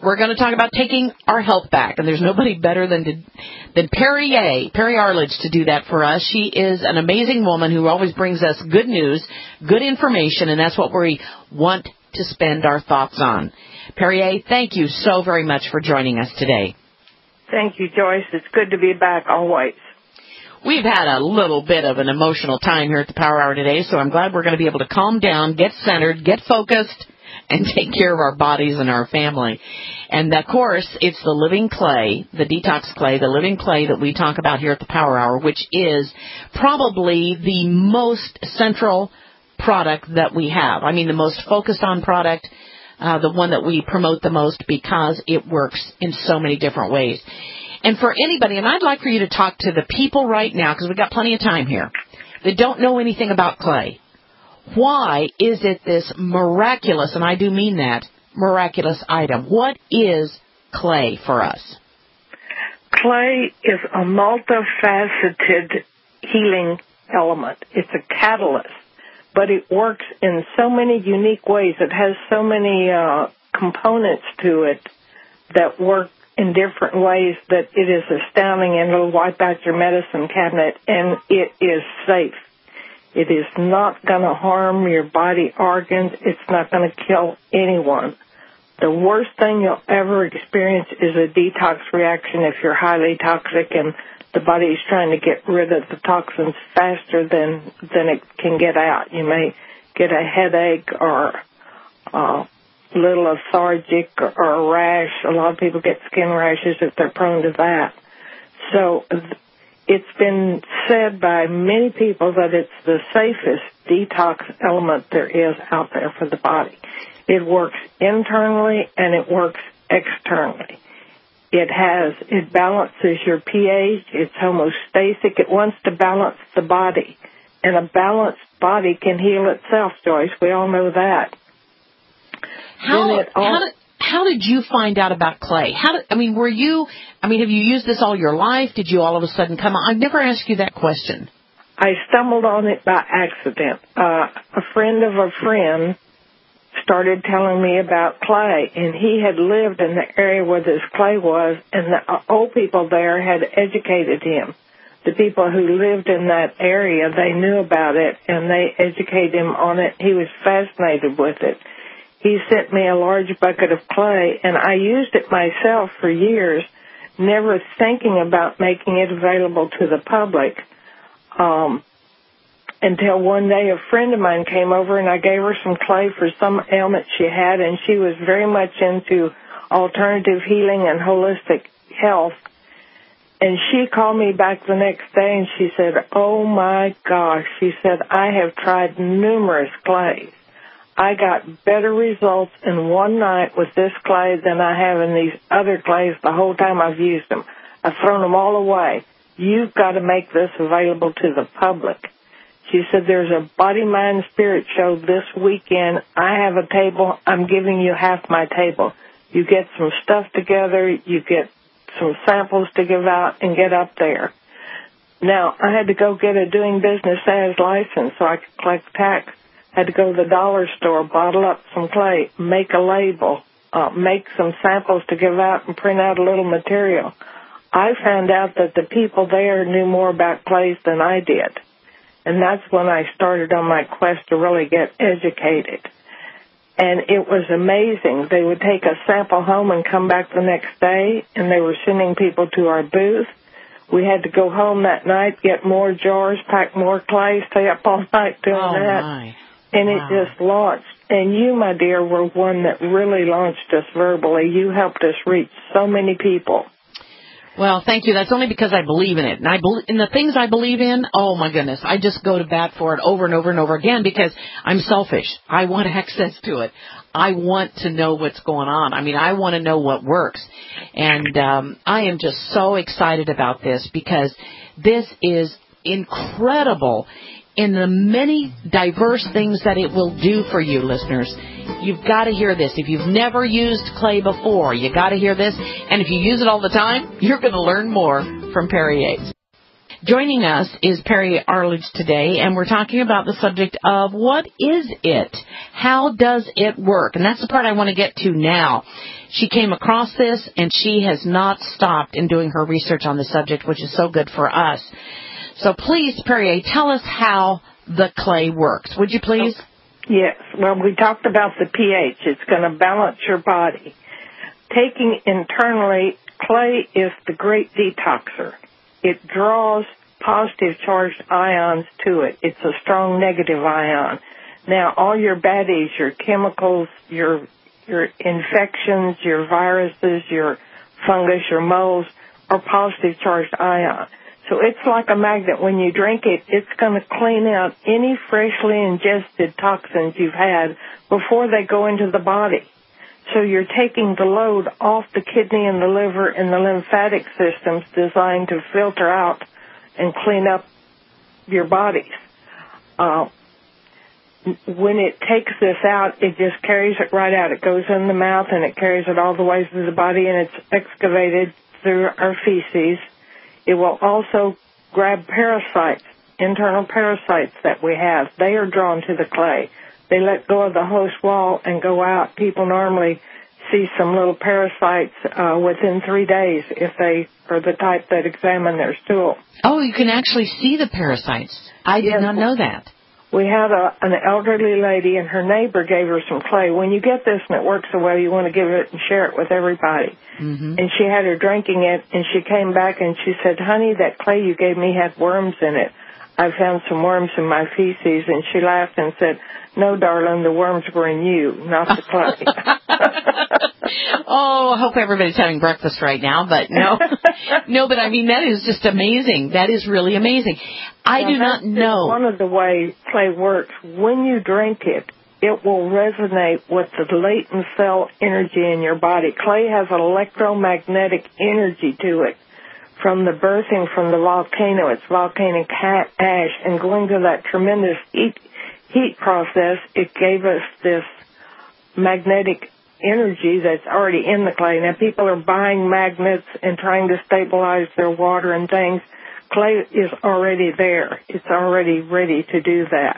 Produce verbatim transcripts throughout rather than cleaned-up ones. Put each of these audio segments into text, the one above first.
we're going to talk about taking our health back, and there's nobody better than to, than Perrier, Perry Arledge, to do that for us. She is an amazing woman who always brings us good news, good information, and that's what we want to spend our thoughts on. Perrier, thank you so very much for joining us today. Thank you, Joyce. It's good to be back always. We've had a little bit of an emotional time here at the Power Hour today, so I'm glad we're going to be able to calm down, get centered, get focused, and take care of our bodies and our family. And, of course, it's the living clay, the detox clay, the living clay that we talk about here at the Power Hour, which is probably the most central product that we have. I mean, the most focused on product, uh, the one that we promote the most because it works in so many different ways. And for anybody, and I'd like for you to talk to the people right now, because we've got plenty of time here, that don't know anything about clay. Why is it this miraculous, and I do mean that, miraculous item? What is clay for us? Clay is a multifaceted healing element. It's a catalyst, but it works in so many unique ways. It has so many uh, components to it that work in different ways that it is astounding, and it'll wipe out your medicine cabinet, and it is safe. It is not going to harm your body organs. It's not going to kill anyone. The worst thing you'll ever experience is a detox reaction if you're highly toxic and the body is trying to get rid of the toxins faster than, than it can get out. You may get a headache or uh, a little lethargic or, or a rash. A lot of people get skin rashes if they're prone to that. So it's been said by many people that it's the safest detox element there is out there for the body. It works internally and it works externally. It has, it balances your pH. It's homeostatic. It wants to balance the body. And a balanced body can heal itself, Joyce. We all know that. How, how, did, how did you find out about clay? How did, I mean, were you, I mean, have you used this all your life? Did you all of a sudden come on? I've never asked you that question. I stumbled on it by accident. Uh, a friend of a friend started telling me about clay, and he had lived in the area where this clay was, and the old people there had educated him. The people who lived in that area, they knew about it, and they educated him on it. He was fascinated with it. He sent me a large bucket of clay, and I used it myself for years, never thinking about making it available to the public. Um, until one day a friend of mine came over and I gave her some clay for some ailment she had, and she was very much into alternative healing and holistic health. And she called me back the next day and she said, oh my gosh, she said, I have tried numerous clays. I got better results in one night with this clay than I have in these other clays the whole time I've used them. I've thrown them all away. You've got to make this available to the public. She said, there's a Body, Mind, Spirit show this weekend. I have a table. I'm giving you half my table. You get some stuff together. You get some samples to give out and get up there. Now, I had to go get a doing business as license so I could collect tax. I had to go to the dollar store, bottle up some clay, make a label, uh, make some samples to give out and print out a little material. I found out that the people there knew more about clays than I did. And that's when I started on my quest to really get educated. And it was amazing. They would take a sample home and come back the next day, and they were sending people to our booth. We had to go home that night, get more jars, pack more clay, stay up all night doing oh that. My. And wow. It just launched. And you, my dear, were one that really launched us verbally. You helped us reach so many people. Well, thank you. That's only because I believe in it. And I believe in the things I believe in. Oh, my goodness. I just go to bat for it over and over and over again because I'm selfish. I want access to it. I want to know what's going on. I mean, I want to know what works. And um, I am just so excited about this because this is incredible in the many diverse things that it will do for you, listeners. You've got to hear this. If you've never used clay before, you got to hear this. And if you use it all the time, you're going to learn more from Perrier. Joining us is Perry Arledge today, and we're talking about the subject of what is it? How does it work? And that's the part I want to get to now. She came across this, and she has not stopped in doing her research on the subject, which is so good for us. So please, Perry, tell us how the clay works. Would you please? Yes. Well, we talked about the pH. It's going to balance your body. Taking internally, clay is the great detoxer. It draws positive charged ions to it. It's a strong negative ion. Now, all your baddies, your chemicals, your your infections, your viruses, your fungus, your molds, are positive charged ions. So it's like a magnet. When you drink it, it's going to clean out any freshly ingested toxins you've had before they go into the body. So you're taking the load off the kidney and the liver and the lymphatic systems designed to filter out and clean up your bodies. Uh, when it takes this out, it just carries it right out. It goes in the mouth and it carries it all the way through the body, and it's excavated through our feces. It will also grab parasites, internal parasites that we have. They are drawn to the clay. They let go of the host wall and go out. People normally see some little parasites uh, within three days if they are the type that examine their stool. Oh, you can actually see the parasites. I did yes. not know that. We had a, an elderly lady, and her neighbor gave her some clay. When you get this and it works so well, you want to give it and share it with everybody. Mm-hmm. And she had her drinking it, and she came back and she said, "Honey, that clay you gave me had worms in it. I found some worms in my feces." And she laughed and said, "No, darling, the worms were in you, not the clay." Oh, I hope everybody's having breakfast right now, but no. No, but I mean, that is just amazing. That is really amazing. I now, do not know. One of the ways clay works, when you drink it, it will resonate with the latent cell energy in your body. Clay has electromagnetic energy to it. From the birthing from the volcano, it's volcanic ash, and going to that tremendous heat, heat process, it gave us this magnetic energy that's already in the clay. Now, people are buying magnets and trying to stabilize their water and things. Clay is already there. It's already ready to do that.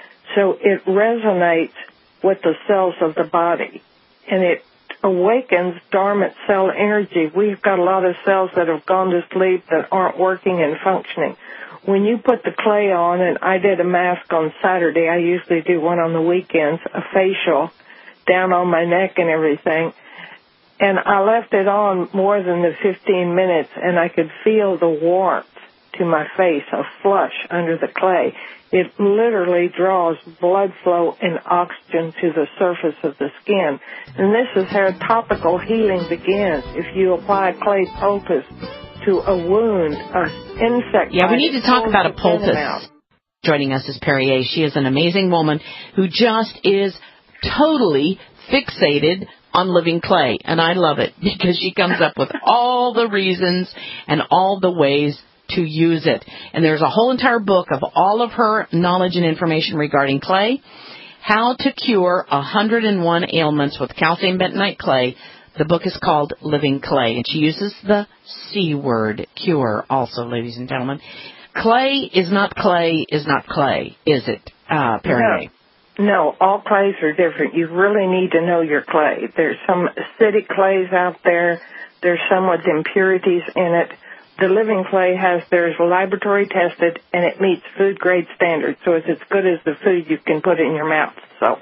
So it resonates with the cells of the body, and it awakens dormant cell energy. We've got a lot of cells that have gone to sleep that aren't working and functioning. When you put the clay on, and I did a mask on Saturday, I usually do one on the weekends, a facial, down on my neck and everything, and I left it on more than the fifteen minutes, and I could feel the warmth to my face, a flush under the clay. It literally draws blood flow and oxygen to the surface of the skin. And this is how topical healing begins. If you apply clay poultice to a wound, an insect. Yeah, we need to talk about a poultice. Joining us is Perry A. She is an amazing woman who just is totally fixated on living clay. And I love it because she comes up with all the reasons and all the ways to use it. And there's a whole entire book of all of her knowledge and information regarding clay. How to Cure one hundred one Ailments with Calcium Bentonite Clay. The book is called Living Clay. And she uses the C word, cure, also, ladies and gentlemen. Clay is not clay is not clay, is it, uh, Perry? No. No, all clays are different. You really need to know your clay. There's some acidic clays out there. There's some with impurities in it. The living clay has theirs laboratory tested, and it meets food grade standards. So it's as good as the food you can put in your mouth. So,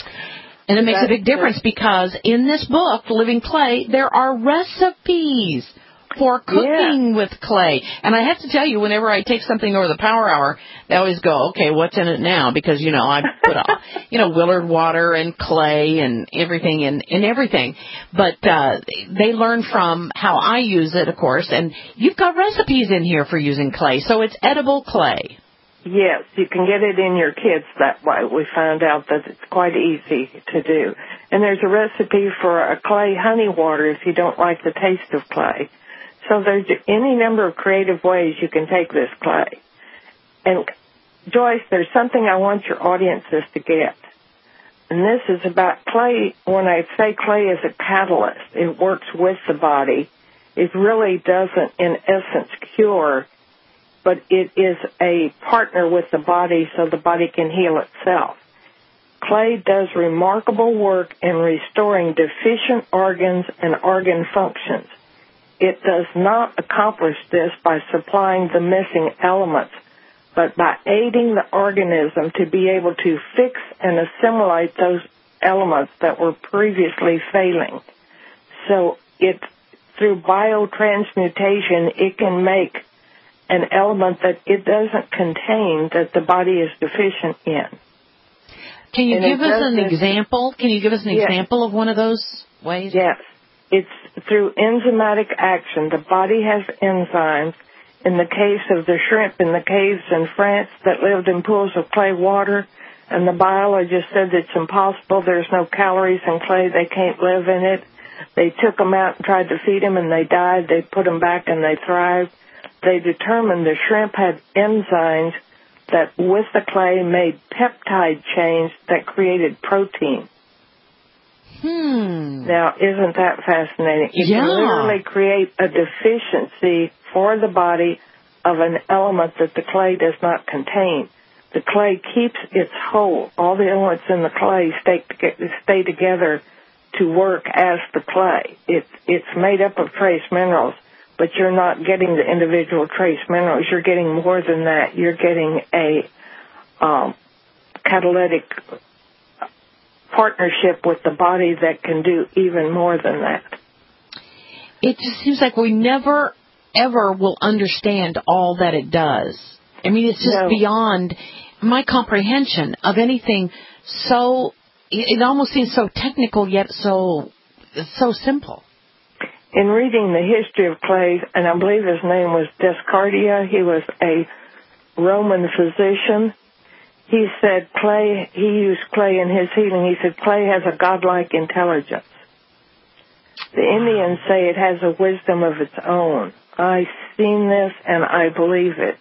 and it makes a big difference because in this book, Living Clay, there are recipes for cooking yeah. with clay. And I have to tell you, whenever I take something over the Power Hour, they always go, okay, what's in it now? Because, you know, I put, a, you know, Willard water and clay and everything in, in everything. But uh, they learn from how I use it, of course. And you've got recipes in here for using clay. So it's edible clay. Yes, you can get it in your kids that way. We found out that it's quite easy to do. And there's a recipe for a clay honey water if you don't like the taste of clay. So there's any number of creative ways you can take this clay. And, Joyce, there's something I want your audiences to get. And this is about clay. When I say clay is a catalyst, it works with the body. It really doesn't, in essence, cure. but it is a partner with the body so the body can heal itself. Clay does remarkable work in restoring deficient organs and organ functions. It does not accomplish this by supplying the missing elements, but by aiding the organism to be able to fix and assimilate those elements that were previously failing. So it, through biotransmutation, it can make an element that it doesn't contain that the body is deficient in. Can you and give us an this, example? Can you give us an yes. example of one of those ways? Yes. It's through enzymatic action. The body has enzymes. In the case of the shrimp in the caves in France that lived in pools of clay water, and the biologist said it's impossible, there's no calories in clay, they can't live in it. They took them out and tried to feed them, and they died. They put them back, and they thrived. They determined the shrimp had enzymes that, with the clay, made peptide chains that created protein. Hmm. Now, isn't that fascinating? You yeah. can literally create a deficiency for the body of an element that the clay does not contain. The clay keeps its hold. All the elements in the clay stay, stay together to work as the clay. It, it's made up of trace minerals, but you're not getting the individual trace minerals. You're getting more than that. You're getting a um, catalytic partnership with the body that can do even more than that. It just seems like we never, ever will understand all that it does. I mean, it's just no. beyond my comprehension of anything so, it almost seems so technical yet so, so simple. In reading the history of clay, and I believe his name was Descartes, he was a Roman physician. He said clay, he used clay in his healing. He said clay has a godlike intelligence. The Indians say it has a wisdom of its own. I've seen this and I believe it.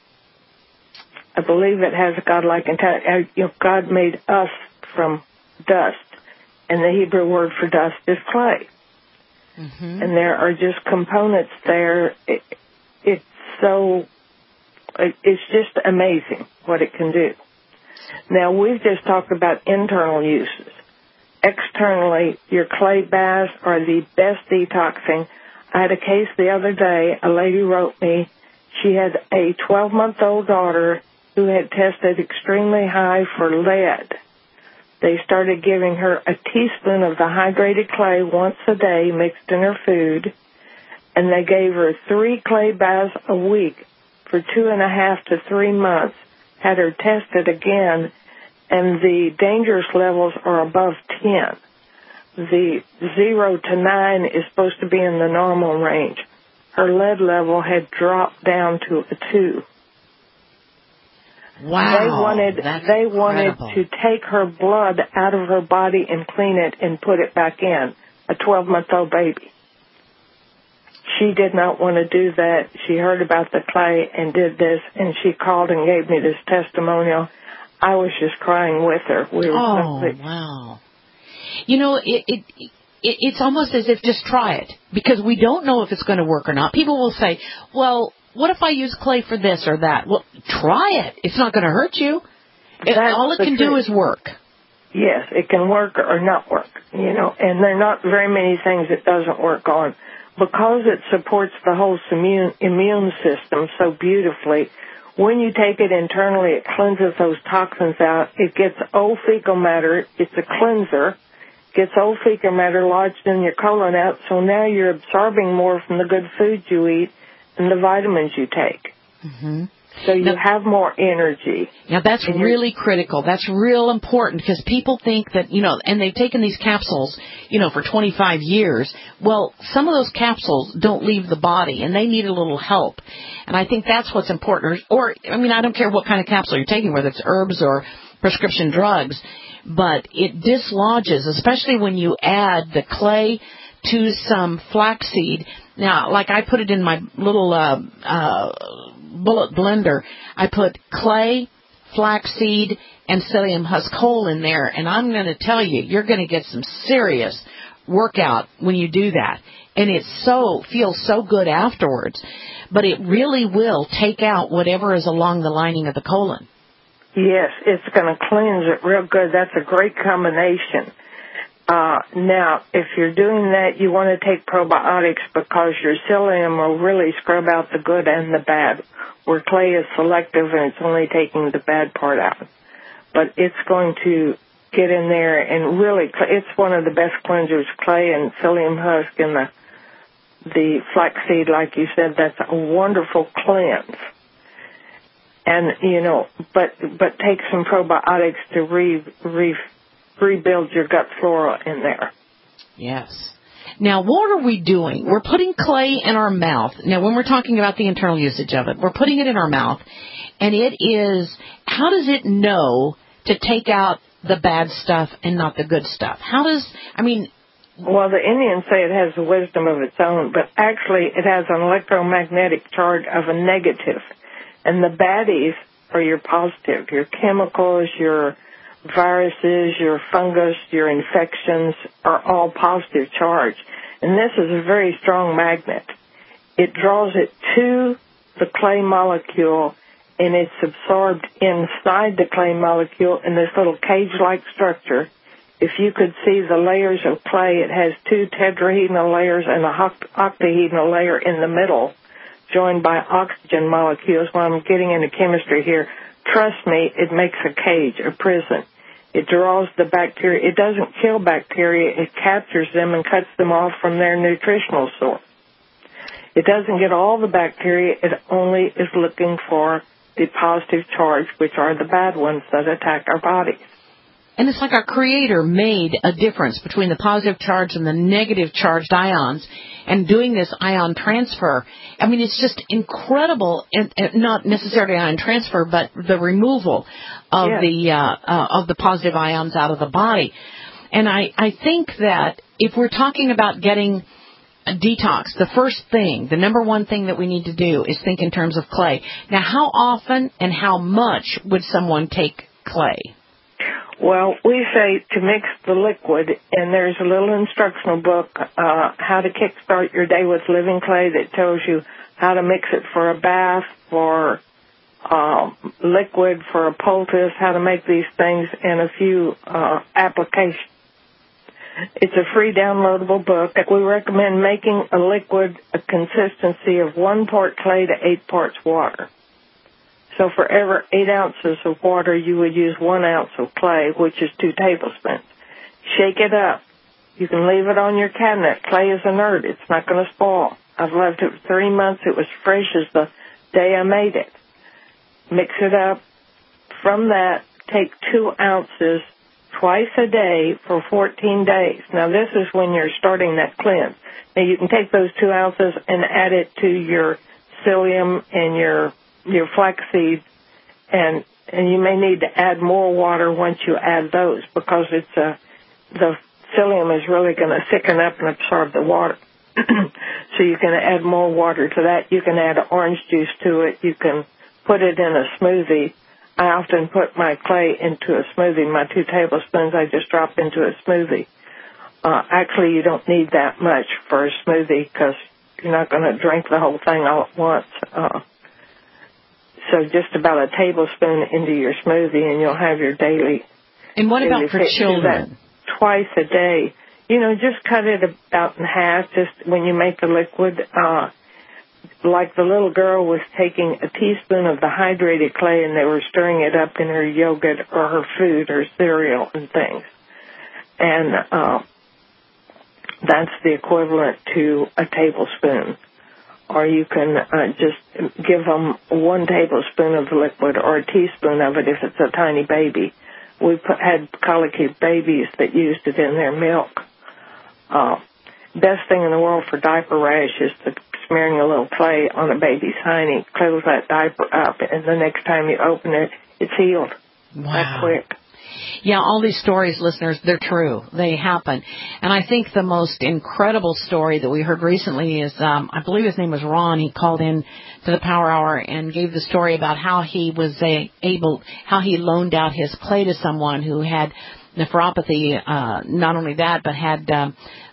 I believe it has a godlike intelligence. You know, God made us from dust, and the Hebrew word for dust is clay. Mm-hmm. And there are just components there. It, it's so, it, it's just amazing what it can do. Now, we've just talked about internal uses. Externally, your clay baths are the best detoxing. I had a case the other day. A lady wrote me. She had a twelve-month-old daughter who had tested extremely high for lead. They started giving her a teaspoon of the hydrated clay once a day mixed in her food, and they gave her three clay baths a week for two and a half to three months, had her tested again, and the dangerous levels are above ten. The zero to nine is supposed to be in the normal range. Her lead level had dropped down to a two. Wow, they wanted that's they wanted incredible. to take her blood out of her body and clean it and put it back in, a twelve-month-old baby. She did not want to do that. She heard about the clay and did this, and she called and gave me this testimonial. I was just crying with her. We were oh, so wow. You know, it, it, it it's almost as if just try it, because we don't know if it's going to work or not. People will say, well, what if I use clay for this or that? Well, try it. It's not going to hurt you. It, all it can do is work. Yes, it can work or not work, you know, and there are not very many things it doesn't work on. Because it supports the whole immune, immune system so beautifully, when you take it internally, it cleanses those toxins out. It gets old fecal matter. It's a cleanser. Gets old fecal matter lodged in your colon out, so now you're absorbing more from the good food you eat and the vitamins you take. Mm-hmm. So you now, have more energy. Now, that's really critical. That's real important, because people think that, you know, and they've taken these capsules, you know, for twenty-five years. Well, some of those capsules don't leave the body, and they need a little help. And I think that's what's important. Or, I mean, I don't care what kind of capsule you're taking, whether it's herbs or prescription drugs, but it dislodges, especially when you add the clay to some flaxseed. Now, like I put it in my little uh, uh, bullet blender. I put clay, flaxseed, and psyllium husk whole in there, and I'm going to tell you, you're going to get some serious workout when you do that. And it so feels so good afterwards. But it really will take out whatever is along the lining of the colon. Yes, it's going to cleanse it real good. That's a great combination. Uh, now, if you're doing that, you want to take probiotics because your psyllium will really scrub out the good and the bad, where clay is selective and it's only taking the bad part out. But it's going to get in there and really, it's one of the best cleansers, clay and psyllium husk and the, the flaxseed, like you said, that's a wonderful cleanse. And, you know, but but take some probiotics to re, re, rebuild your gut flora in there. Yes. Now, what are we doing? We're putting clay in our mouth. Now, when we're talking about the internal usage of it, we're putting it in our mouth, and it is, how does it know to take out the bad stuff and not the good stuff? How does, I mean... Well, the Indians say it has a wisdom of its own, but actually it has an electromagnetic charge of a negative. And the baddies are your positive, your chemicals, your viruses, your fungus, your infections are all positive charge. And this is a very strong magnet. It draws it to the clay molecule, and it's absorbed inside the clay molecule in this little cage-like structure. If you could see the layers of clay, it has two tetrahedral layers and a octahedral layer in the middle, joined by oxygen molecules. Well, I'm getting into chemistry here. Trust me, it makes a cage, a prison. It draws the bacteria. It doesn't kill bacteria. It captures them and cuts them off from their nutritional source. It doesn't get all the bacteria. It only is looking for the positive charge, which are the bad ones that attack our bodies. And it's like our Creator made a difference between the positive charge and the negative charged ions, and doing this ion transfer. I mean, it's just incredible, and, and not necessarily ion transfer, but the removal of yes. the uh, uh, of the positive ions out of the body. And I, I think that if we're talking about getting a detox, the first thing, the number one thing that we need to do is think in terms of clay. Now, how often and how much would someone take clay? Well, we say to mix the liquid, and there's a little instructional book, uh, How to Kickstart Your Day with Living Clay, that tells you how to mix it for a bath, for uh, liquid, for a poultice, how to make these things, and a few uh, applications. It's a free downloadable book. We recommend making a liquid a consistency of one part clay to eight parts water. So for every eight ounces of water, you would use one ounce of clay, which is two tablespoons. Shake it up. You can leave it on your cabinet. Clay is inert. It's not going to spoil. I've left it for three months. It was fresh as the day I made it. Mix it up. From that, take two ounces twice a day for fourteen days. Now, this is when you're starting that cleanse. Now, you can take those two ounces and add it to your psyllium and your your flaxseed, and and you may need to add more water once you add those, because it's a, the psyllium is really going to thicken up and absorb the water. So you can add more water to that. You can add orange juice to it. You can put it in a smoothie. I often put my clay into a smoothie. My two tablespoons I just drop into a smoothie. Uh, actually, you don't need that much for a smoothie because you're not going to drink the whole thing all at once. Uh, So just about a tablespoon into your smoothie, and you'll have your daily. And what about for children? Twice a day. You know, just cut it about in half. Just when you make the liquid, uh, like the little girl was taking a teaspoon of the hydrated clay, and they were stirring it up in her yogurt or her food or cereal and things. And uh, that's the equivalent to a tablespoon. Or you can uh, just give them one tablespoon of the liquid or a teaspoon of it if it's a tiny baby. We put, had colicky babies that used it in their milk. Uh, best thing in the world for diaper rash is to smearing a little clay on a baby's hiney, close that diaper up, and the next time you open it, it's healed. Wow. That quick. Yeah, all these stories, listeners, they're true. They happen. And I think the most incredible story that we heard recently is, um, I believe his name was Ron. He called in to the Power Hour and gave the story about how he was a, able, how he loaned out his clay to someone who had nephropathy. Uh, not only that, but had um,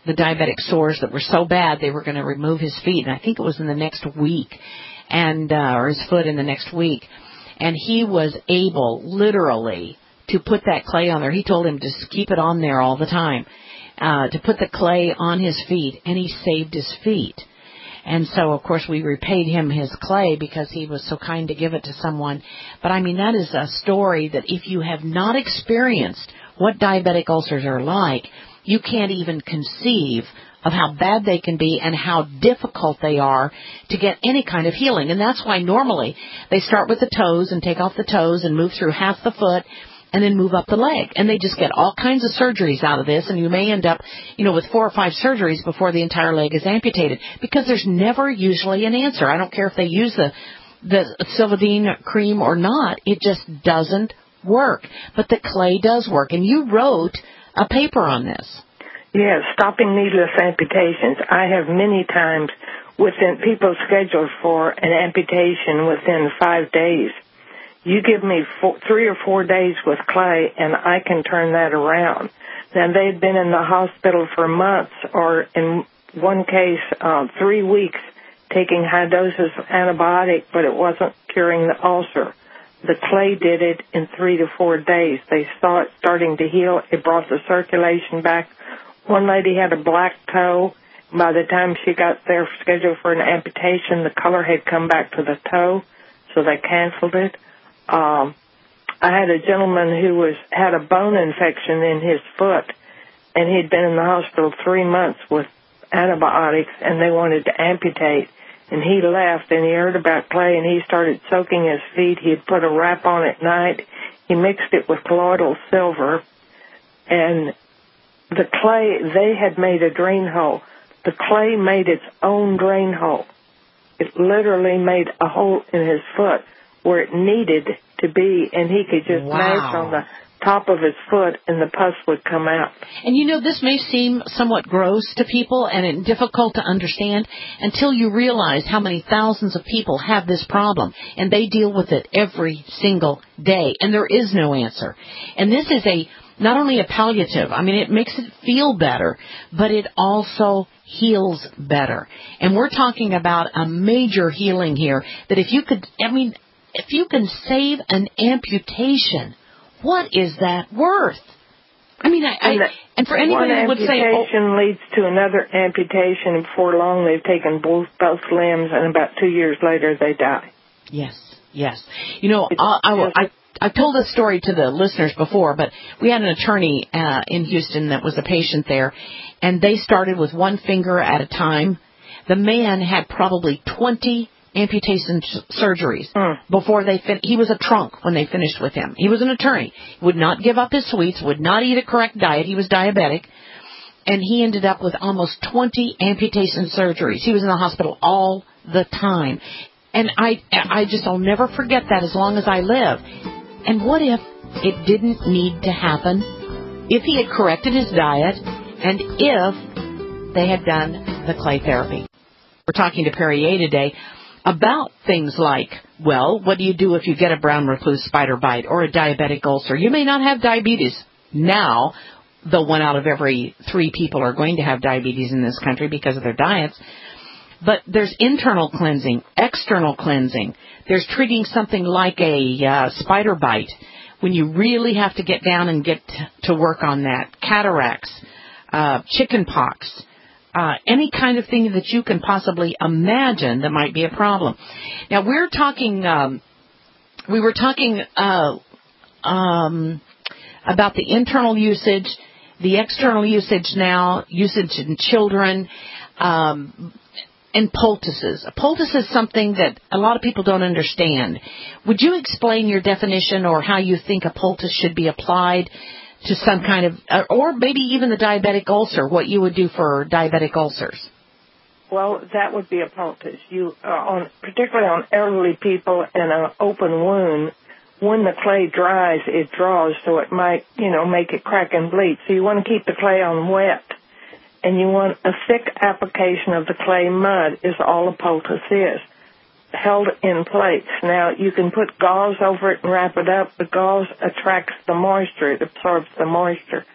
the diabetic sores that were so bad they were going to remove his feet, and I think it was in the next week, and uh, or his foot in the next week, and he was able, literally, to put that clay on there. He told him to just keep it on there all the time, uh, to put the clay on his feet, and he saved his feet. And so, of course, we repaid him his clay because he was so kind to give it to someone. But, I mean, that is a story that if you have not experienced what diabetic ulcers are like, you can't even conceive of how bad they can be and how difficult they are to get any kind of healing. And that's why normally they start with the toes and take off the toes and move through half the foot and then move up the leg. And they just get all kinds of surgeries out of this, and you may end up, you know, with four or five surgeries before the entire leg is amputated, because there's never usually an answer. I don't care if they use the, the Silvadene cream or not. It just doesn't work. But the clay does work. And you wrote a paper on this. Yes, stopping needless amputations. I have many times within people scheduled for an amputation within five days. You give me four, three or four days with clay, and I can turn that around. Now, they'd been in the hospital for months, or in one case, uh, three weeks, taking high doses of antibiotic, but it wasn't curing the ulcer. The clay did it in three to four days. They saw it starting to heal. It brought the circulation back. One lady had a black toe. By the time she got there scheduled for an amputation, the color had come back to the toe, so they canceled it. Um, I had a gentleman who was had a bone infection in his foot, and he'd been in the hospital three months with antibiotics, and they wanted to amputate. And he left, and he heard about clay, and he started soaking his feet. He'd put a wrap on at night. He mixed it with colloidal silver, and the clay, they had made a drain hole. The clay made its own drain hole. It literally made a hole in his foot where it needed to be, and he could just wow. mash on the top of his foot, and the pus would come out. And you know, this may seem somewhat gross to people and difficult to understand until you realize how many thousands of people have this problem, and they deal with it every single day, and there is no answer. And this is a not only a palliative, I mean, it makes it feel better, but it also heals better. And we're talking about a major healing here that if you could, I mean, if you can save an amputation, what is that worth? I mean, I, and, I, and for anybody who would say, one amputation leads to another amputation, and before long they've taken both, both limbs, and about two years later they die. Yes, yes. You know, I, I, I, I've told this story to the listeners before, but we had an attorney uh, in Houston that was a patient there, and they started with one finger at a time. The man had probably twenty amputation surgeries mm. before they fin- he was a trunk when they finished with him. He was an attorney. Would not give up his sweets, would not eat a correct diet. He was diabetic, and he ended up with almost twenty amputation surgeries. He was in the hospital all the time. And I I just, I'll never forget that as long as I live. And what if it didn't need to happen? If he had corrected his diet, and if they had done the clay therapy. We're talking to Perrier today about things like, well, what do you do if you get a brown recluse spider bite or a diabetic ulcer? You may not have diabetes now, though one out of every three people are going to have diabetes in this country because of their diets. But there's internal cleansing, external cleansing. There's treating something like a uh, spider bite when you really have to get down and get to work on that. Cataracts, uh, chicken pox. Uh, any kind of thing that you can possibly imagine that might be a problem. Now, we're talking, um, we were talking uh, um, about the internal usage, the external usage now, usage in children, um, and poultices. A poultice is something that a lot of people don't understand. Would you explain your definition or how you think a poultice should be applied to some kind of, or maybe even the diabetic ulcer, what you would do for diabetic ulcers? Well, that would be a poultice. You, uh, on, particularly on elderly people and an open wound, when the clay dries, it draws, so it might, you know, make it crack and bleed. So you want to keep the clay on wet, and you want a thick application of the clay mud is all a poultice is, held in plates. Now, you can put gauze over it and wrap it up. The gauze attracts the moisture. It absorbs the moisture.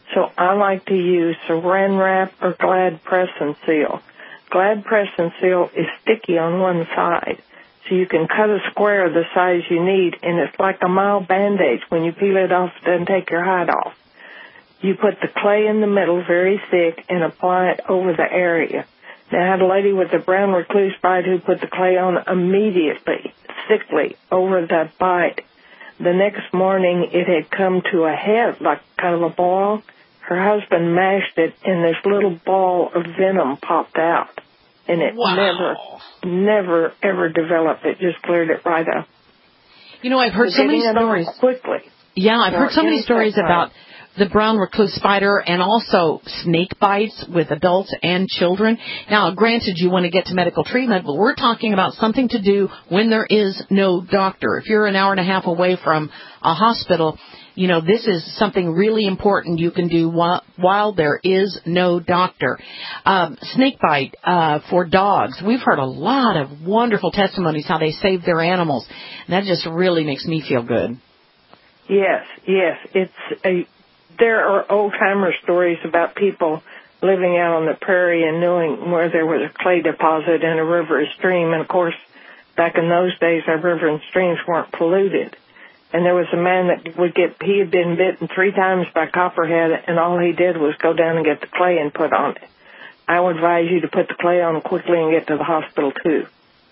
So I like to use Saran Wrap or Glad Press and Seal. Glad Press and Seal is sticky on one side, so you can cut a square the size you need, and it's like a mild Band-Aid. When you peel it off, it doesn't take your hide off. You put the clay in the middle very thick and apply it over the area. Now, I had a lady with a brown recluse bite who put the clay on immediately, thickly, over that bite. The next morning, it had come to a head, like kind of a ball. Her husband mashed it, and this little ball of venom popped out. And it wow. never, never, ever developed. It just cleared it right up. You know, I've heard so many stories. Quickly. Yeah, I've heard so many stories about the brown recluse spider and also snake bites with adults and children. Now, granted, you want to get to medical treatment, but we're talking about something to do when there is no doctor. If you're an hour and a half away from a hospital, you know, this is something really important you can do while, while there is no doctor. Um, snake bite uh, for dogs. We've heard a lot of wonderful testimonies how they saved their animals, and that just really makes me feel good. Yes, yes. It's a, there are old-timer stories about people living out on the prairie and knowing where there was a clay deposit in a river or stream. And, of course, back in those days, our river and streams weren't polluted. And there was a man that would get, he had been bitten three times by copperhead, and all he did was go down and get the clay and put on it. I would advise you to put the clay on quickly and get to the hospital, too.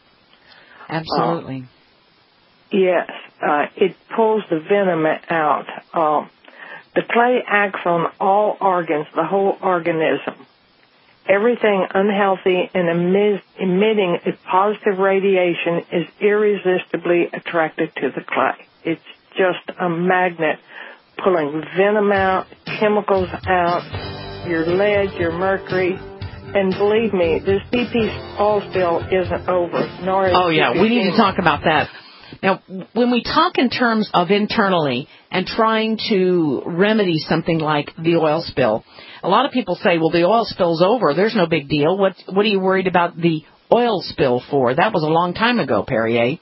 Absolutely. Uh, yes, uh, it pulls the venom out. Uh, the clay acts on all organs, the whole organism. Everything unhealthy and emis- emitting a positive radiation is irresistibly attracted to the clay. It's just a magnet pulling venom out, chemicals out, your lead, your mercury. And believe me, this B P oil spill isn't over. Nor is oh, yeah, B P we need to talk about that. Now, when we talk in terms of internally and trying to remedy something like the oil spill, a lot of people say, well, the oil spill's over. There's no big deal. What, what are you worried about the oil spill for? That was a long time ago, Perrier.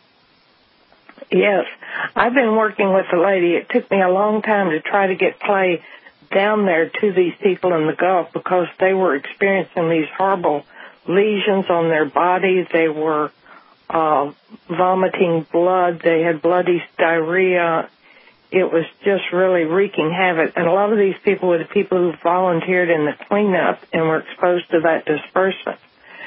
Yes. I've been working with a lady. It took me a long time to try to get clay down there to these people in the Gulf because they were experiencing these horrible lesions on their body. They were uh, vomiting blood. They had bloody diarrhea. It was just really wreaking havoc. And a lot of these people were the people who volunteered in the cleanup and were exposed to that dispersant.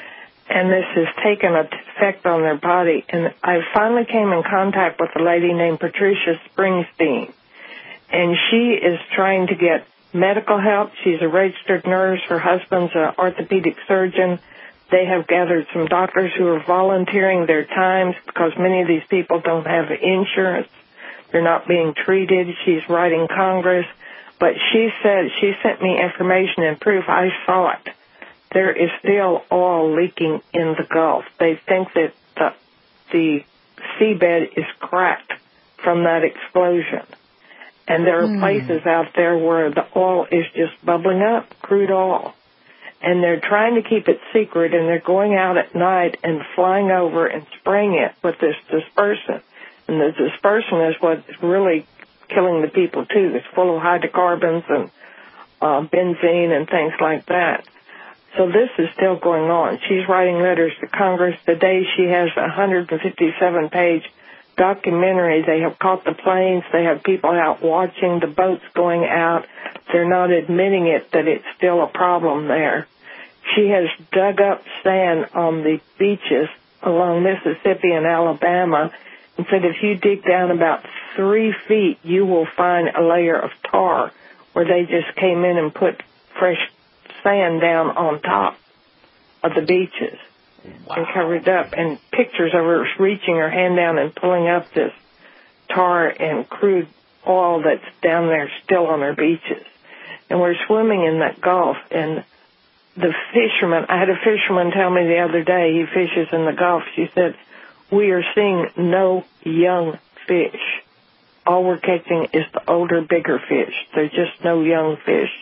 And this has taken an effect on their body. And I finally came in contact with a lady named Patricia Springsteen. And she is trying to get medical help. She's a registered nurse. Her husband's an orthopedic surgeon. They have gathered some doctors who are volunteering their times because many of these people don't have insurance. They're not being treated. She's writing Congress. But she said, she sent me information and proof. I saw it. There is still oil leaking in the Gulf. They think that the, the seabed is cracked from that explosion. And there are mm. places out there where the oil is just bubbling up, crude oil. And they're trying to keep it secret, and they're going out at night and flying over and spraying it with this dispersant. And the dispersant is what's really killing the people, too. It's full of hydrocarbons and uh, benzene and things like that. So this is still going on. She's writing letters to Congress. Today she has a one hundred fifty-seven page documentary. They have caught the planes. They have people out watching the boats going out. They're not admitting it, that it's still a problem there. She has dug up sand on the beaches along Mississippi and Alabama and said if you dig down about three feet, you will find a layer of tar where they just came in and put fresh sand down on top of the beaches. Wow. And covered up, and pictures of her reaching her hand down and pulling up this tar and crude oil that's down there still on her beaches. And we're swimming in that Gulf, and the fisherman, I had a fisherman tell me the other day, he fishes in the Gulf, she said, we are seeing no young fish. All we're catching is the older, bigger fish. There's just no young fish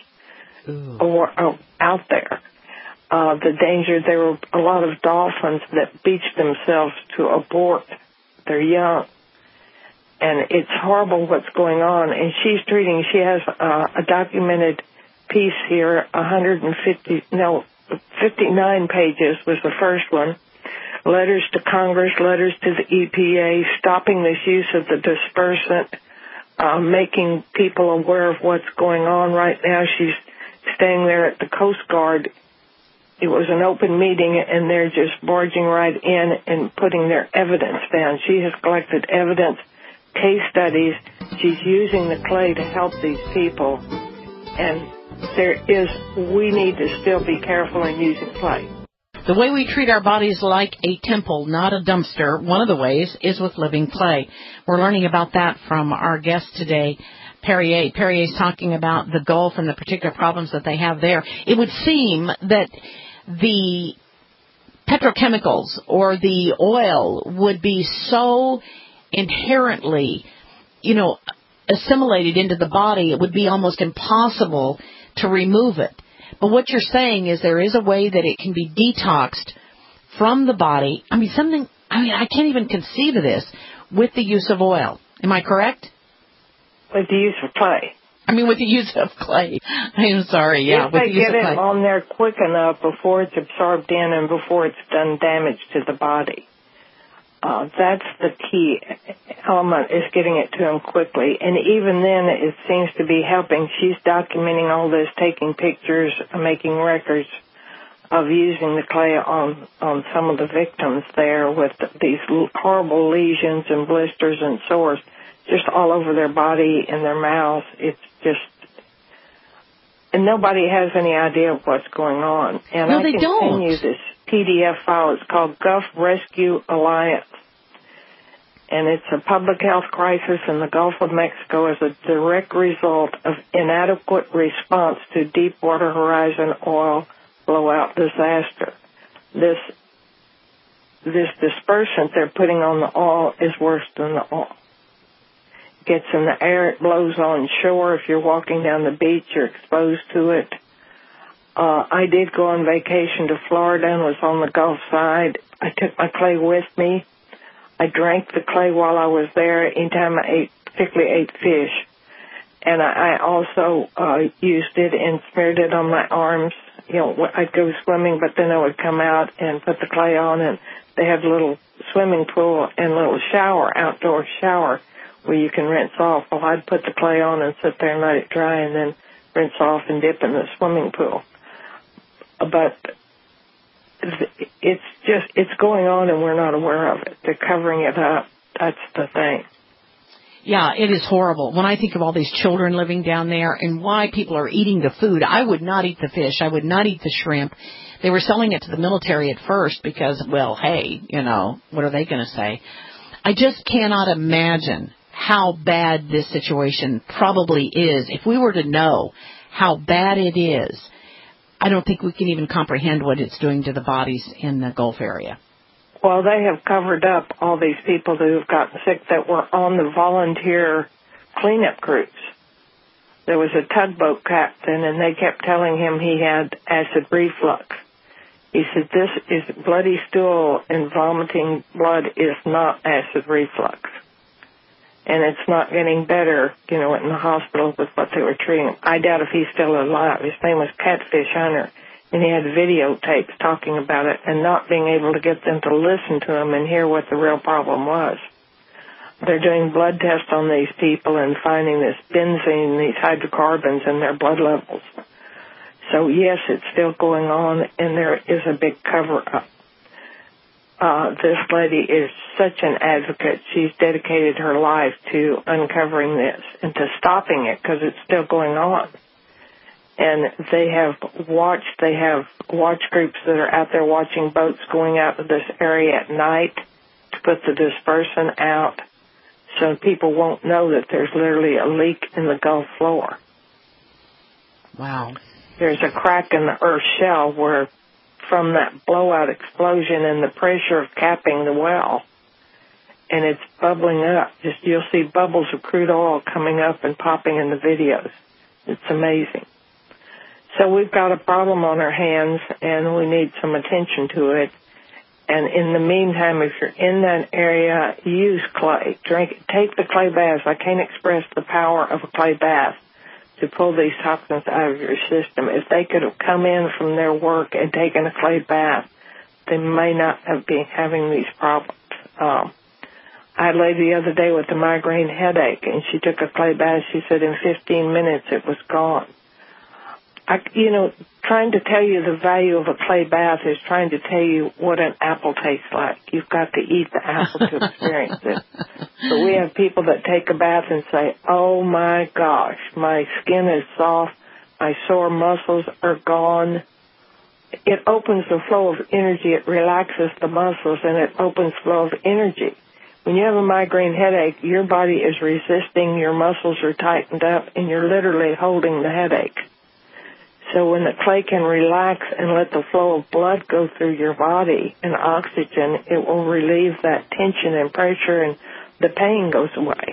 or, or out there. Uh, the danger, there were a lot of dolphins that beached themselves to abort their young. And it's horrible what's going on. And she's treating, she has uh, a documented piece here, one hundred fifty, no, fifty-nine pages was the first one. Letters to Congress, letters to the E P A, stopping this use of the dispersant, uh, making people aware of what's going on right now. She's staying there at the Coast Guard. It was an open meeting, and they're just barging right in and putting their evidence down. She has collected evidence, case studies. She's using the clay to help these people. And there is, we need to still be careful in using clay. The way we treat our bodies like a temple, not a dumpster, one of the ways is with living clay. We're learning about that from our guest today, Perrier. Perrier's talking about the Gulf and the particular problems that they have there. It would seem that the petrochemicals or the oil would be so inherently, you know, assimilated into the body, it would be almost impossible to remove it. But what you're saying is there is a way that it can be detoxed from the body. I mean, something, I mean, I can't even conceive of this with the use of oil. Am I correct? With the use of clay. I mean, with the use of clay. I'm sorry, yeah. If with they the use get of it clay. on there quick enough before it's absorbed in and before it's done damage to the body. Uh, that's the key element, is getting it to them quickly. And even then, it seems to be helping. She's documenting all this, taking pictures, making records of using the clay on, on some of the victims there with these horrible lesions and blisters and sores just all over their body and their mouths. It's just, and nobody has any idea of what's going on. And no, I they can don't. send you this P D F file. It's called Gulf Rescue Alliance. And it's a public health crisis in the Gulf of Mexico as a direct result of inadequate response to Deepwater Horizon oil blowout disaster. This this dispersant they're putting on the oil is worse than the oil. It gets in the air, it blows on shore. If you're walking down the beach, you're exposed to it. Uh, I did go on vacation to Florida and was on the Gulf side. I took my clay with me. I drank the clay while I was there anytime I ate, particularly ate fish. And I, I also uh, used it and smeared it on my arms. You know, I'd go swimming, but then I would come out and put the clay on, and they have a little swimming pool and a little shower, outdoor shower, where you can rinse off. Well, I'd put the clay on and sit there and let it dry and then rinse off and dip in the swimming pool. But it's just, it's going on and we're not aware of it. They're covering it up. That's the thing. Yeah, it is horrible. When I think of all these children living down there and why people are eating the food, I would not eat the fish. I would not eat the shrimp. They were selling it to the military at first because, well, hey, you know, what are they going to say? I just cannot imagine how bad this situation probably is. If we were to know how bad it is, I don't think we can even comprehend what it's doing to the bodies in the Gulf area. Well, they have covered up all these people who have gotten sick that were on the volunteer cleanup crews. There was a tugboat captain, and they kept telling him he had acid reflux. He said, this is bloody stool and vomiting blood is not acid reflux. And it's not getting better, you know, in the hospital with what they were treating. I doubt if he's still alive. His name was Catfish Hunter, and he had videotapes talking about it and not being able to get them to listen to him and hear what the real problem was. They're doing blood tests on these people and finding this benzene, these hydrocarbons in their blood levels. So, yes, it's still going on, and there is a big cover-up. Uh, this lady is such an advocate. She's dedicated her life to uncovering this and to stopping it because it's still going on. And they have watched, they have watch groups that are out there watching boats going out to this area at night to put the dispersant out so people won't know that there's literally a leak in the Gulf floor. Wow. There's a crack in the earth shell where from that blowout explosion and the pressure of capping the well, and it's bubbling up. Just you'll see bubbles of crude oil coming up and popping in the videos. It's amazing. So we've got a problem on our hands, and we need some attention to it. And in the meantime, if you're in that area, use clay. Drink, take the clay baths. I can't express the power of a clay bath. to pull these toxins out of your system. If they could have come in from their work and taken a clay bath, they may not have been having these problems. Um, I had a lady the other day with a migraine headache, and she took a clay bath. She said in fifteen minutes it was gone. I, you know, trying to tell you the value of a clay bath is trying to tell you what an apple tastes like. You've got to eat the apple to experience it. But we have people that take a bath and say, oh, my gosh, my skin is soft, my sore muscles are gone. It opens the flow of energy. It relaxes the muscles, and it opens flow of energy. When you have a migraine headache, your body is resisting, your muscles are tightened up, and you're literally holding the headache. So when the clay can relax and let the flow of blood go through your body and oxygen, it will relieve that tension and pressure, and the pain goes away.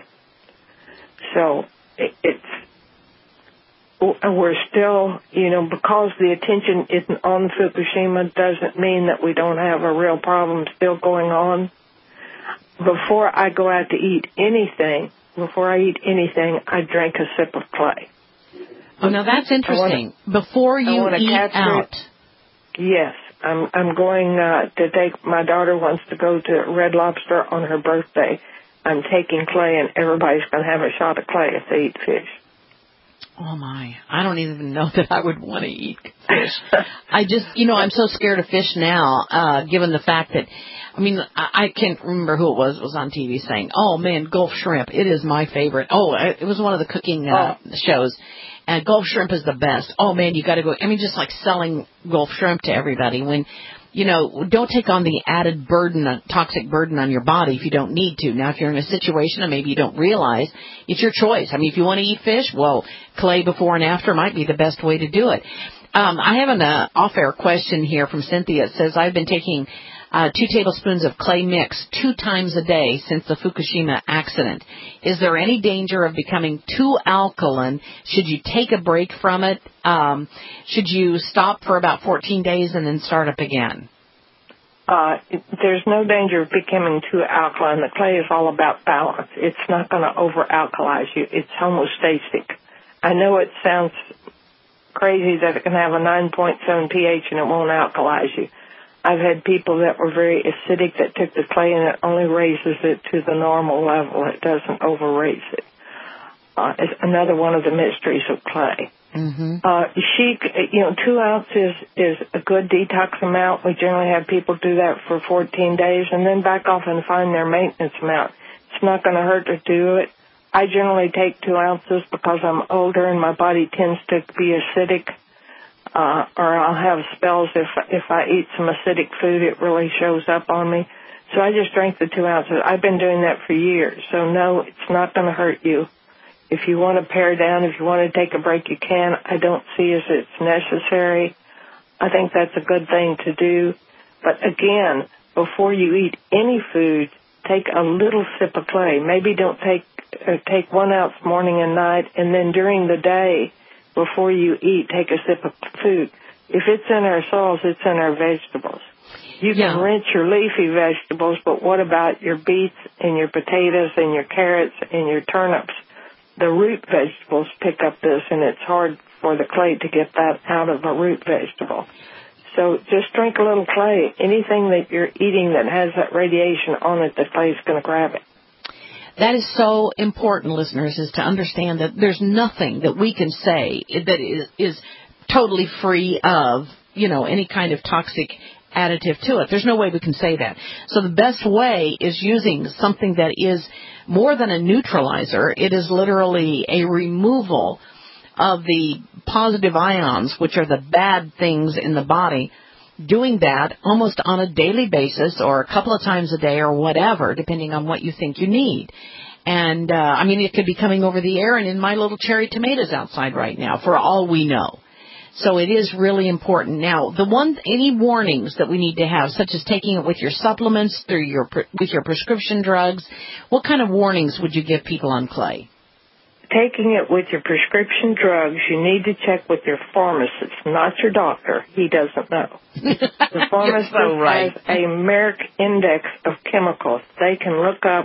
So it, it's, we're still, you know, because the attention isn't on Fukushima doesn't mean that we don't have a real problem still going on. Before I go out to eat anything, before I eat anything, I drink a sip of clay. Oh, now that's interesting. Wanna, Before you eat out. It. Yes. I'm I'm going uh, to take, my daughter wants to go to Red Lobster on her birthday. I'm taking clay, and everybody's going to have a shot of clay if they eat fish. Oh, my. I don't even know that I would want to eat fish. I just, you know, I'm so scared of fish now, uh, given the fact that, I mean, I, I can't remember who it was. It was on T V saying, oh, man, Gulf shrimp, it is my favorite. Oh, it was one of the cooking uh, oh. shows. And Gulf shrimp is the best. Oh, man, you got to go. I mean, just like selling Gulf shrimp to everybody when, you know, don't take on the added burden, a toxic burden on your body if you don't need to. Now, if you're in a situation and maybe you don't realize, it's your choice. I mean, if you want to eat fish, well, clay before and after might be the best way to do it. Um, I have an uh, off-air question here from Cynthia. It says, I've been taking uh, two tablespoons of clay mix two times a day since the Fukushima accident. Is there any danger of becoming too alkaline? Should you take a break from it? Um, should you stop for about fourteen days and then start up again? Uh, there's no danger of becoming too alkaline. The clay is all about balance. It's not going to over-alkalize you. It's homeostatic. I know it sounds crazy that it can have a nine point seven pH and it won't alkalize you. I've had people that were very acidic that took the clay and it only raises it to the normal level. It doesn't over-raise it. Uh, it's another one of the mysteries of clay. Mm-hmm. Uh, she, you know, two ounces is a good detox amount. We generally have people do that for fourteen days and then back off and find their maintenance amount. It's not going to hurt to do it. I generally take two ounces because I'm older and my body tends to be acidic. Uh, or I'll have spells if if I eat some acidic food, it really shows up on me. So I just drink the two ounces. I've been doing that for years. So no, it's not going to hurt you. If you want to pare down, if you want to take a break, you can. I don't see as it's necessary. I think that's a good thing to do. But again, before you eat any food, take a little sip of clay. Maybe don't take uh, take one ounce morning and night, and then during the day, before you eat, take a sip of food. If it's in our soils, it's in our vegetables. You can yeah. rinse your leafy vegetables, but what about your beets and your potatoes and your carrots and your turnips? The root vegetables pick up this, and it's hard for the clay to get that out of a root vegetable. So just drink a little clay. Anything that you're eating that has that radiation on it, the clay is going to grab it. That is so important, listeners, is to understand that there's nothing that we can say that is, is totally free of, you know, any kind of toxic additive to it. There's no way we can say that. So the best way is using something that is more than a neutralizer. It is literally a removal of the positive ions, which are the bad things in the body. Doing that almost on a daily basis or a couple of times a day or whatever, depending on what you think you need. And, uh, I mean, it could be coming over the air and in my little cherry tomatoes outside right now, for all we know. So it is really important. Now, the one, any warnings that we need to have, such as taking it with your supplements, through your, with your prescription drugs, what kind of warnings would you give people on clay? Taking it with your prescription drugs, you need to check with your pharmacist, not your doctor. He doesn't know. The pharmacist so right. has a Merck index of chemicals. They can look up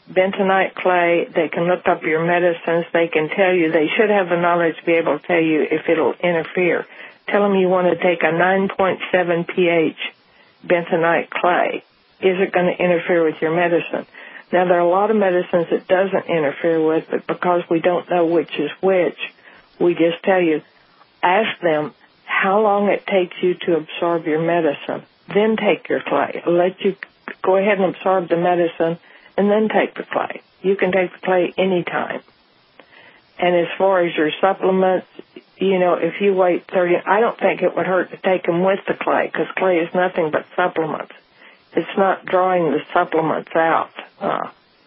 bentonite clay. They can look up your medicines. They can tell you. They should have the knowledge to be able to tell you if it'll interfere. Tell them you want to take a nine point seven pH bentonite clay. Is it going to interfere with your medicine? Now, there are a lot of medicines it doesn't interfere with, but because we don't know which is which, we just tell you, ask them how long it takes you to absorb your medicine. Then take your clay. Let you go ahead and absorb the medicine, and then take the clay. You can take the clay anytime. And as far as your supplements, you know, if you wait thirty, I don't think it would hurt to take them with the clay, because clay is nothing but supplements. It's not drawing the supplements out. Uh,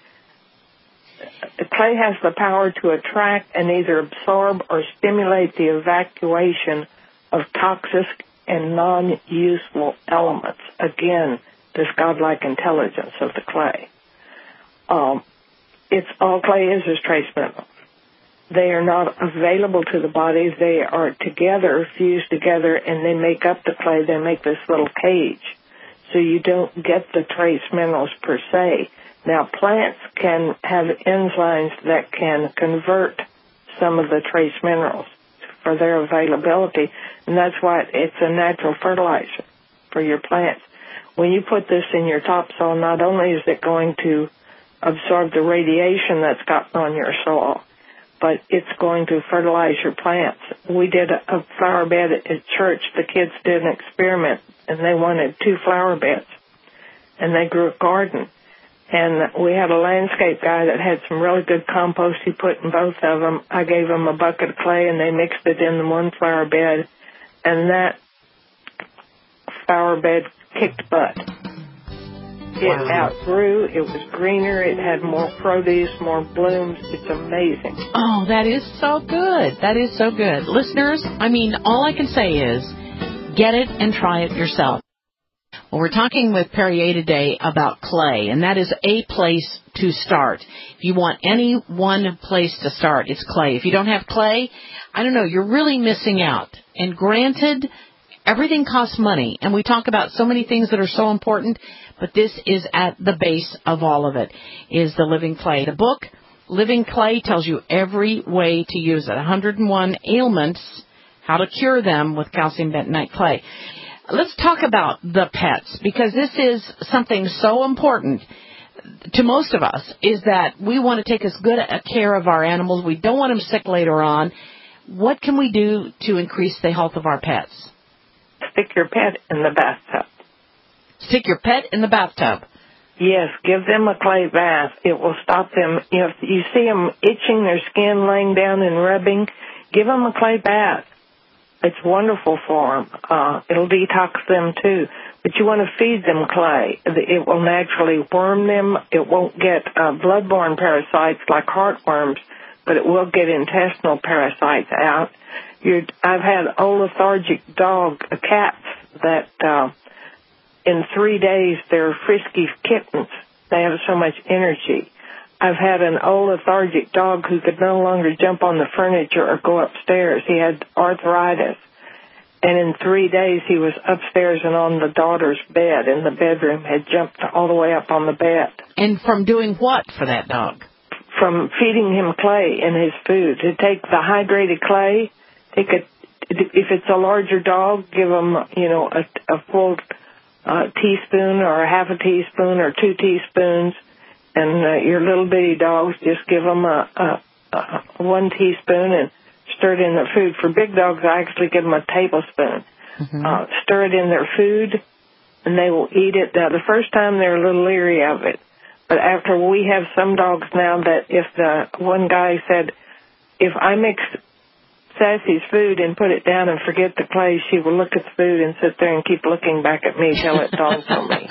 the clay has the power to attract and either absorb or stimulate the evacuation of toxic and non-useful elements. Again, this godlike intelligence of the clay. Um, it's all clay is is trace minerals. They are not available to the body. They are together, fused together, and they make up the clay. They make this little cage. So you don't get the trace minerals per se. Now, plants can have enzymes that can convert some of the trace minerals for their availability, and that's why it's a natural fertilizer for your plants. When you put this in your topsoil, not only is it going to absorb the radiation that's gotten on your soil, but it's going to fertilize your plants. We did a flower bed at church. The kids did an experiment, and they wanted two flower beds, and they grew a garden. And we had a landscape guy that had some really good compost he put in both of them. I gave them a bucket of clay, and they mixed it in the one flower bed, and that flower bed kicked butt. It Wow. outgrew. It was greener. It had more produce, more blooms. It's amazing. Oh, that is so good. That is so good. Listeners, I mean, all I can say is get it and try it yourself. Well, we're talking with Perry A today about clay, and that is a place to start. If you want any one place to start, it's clay. If you don't have clay, I don't know, you're really missing out. And granted, everything costs money, and we talk about so many things that are so important, but this is at the base of all of it, is the living clay. The book, Living Clay, tells you every way to use it. one hundred one ailments, how to cure them with calcium bentonite clay. Let's talk about the pets, because this is something so important to most of us, is that we want to take as good a care of our animals. We don't want them sick later on. What can we do to increase the health of our pets? Stick your pet in the bathtub. Stick your pet in the bathtub. Yes, give them a clay bath. It will stop them. You know, if you see them itching their skin, laying down and rubbing, give them a clay bath. It's wonderful for them. Uh, it'll detox them, too. But you want to feed them clay. It will naturally worm them. It won't get uh, bloodborne parasites like heartworms, but it will get intestinal parasites out. You're, I've had old lethargic dog uh, cats that uh, in three days they're frisky kittens. They have so much energy. I've had an old lethargic dog who could no longer jump on the furniture or go upstairs. He had arthritis. And in three days he was upstairs and on the daughter's bed in the bedroom, had jumped all the way up on the bed. And from doing what for that dog? From feeding him clay in his food. To take the hydrated clay, take a, if it's a larger dog, give him, you know, a, a full uh, teaspoon or a half a teaspoon or two teaspoons. And uh, your little bitty dogs, just give them a, a, a one teaspoon and stir it in their food. For big dogs, I actually give them a tablespoon. Mm-hmm. Uh, stir it in their food, and they will eat it. Now, the first time they're a little leery of it, but after we have some dogs now that if the one guy said, if I mix Sassy's food and put it down and forget the clay, she will look at the food and sit there and keep looking back at me till it dawns on me.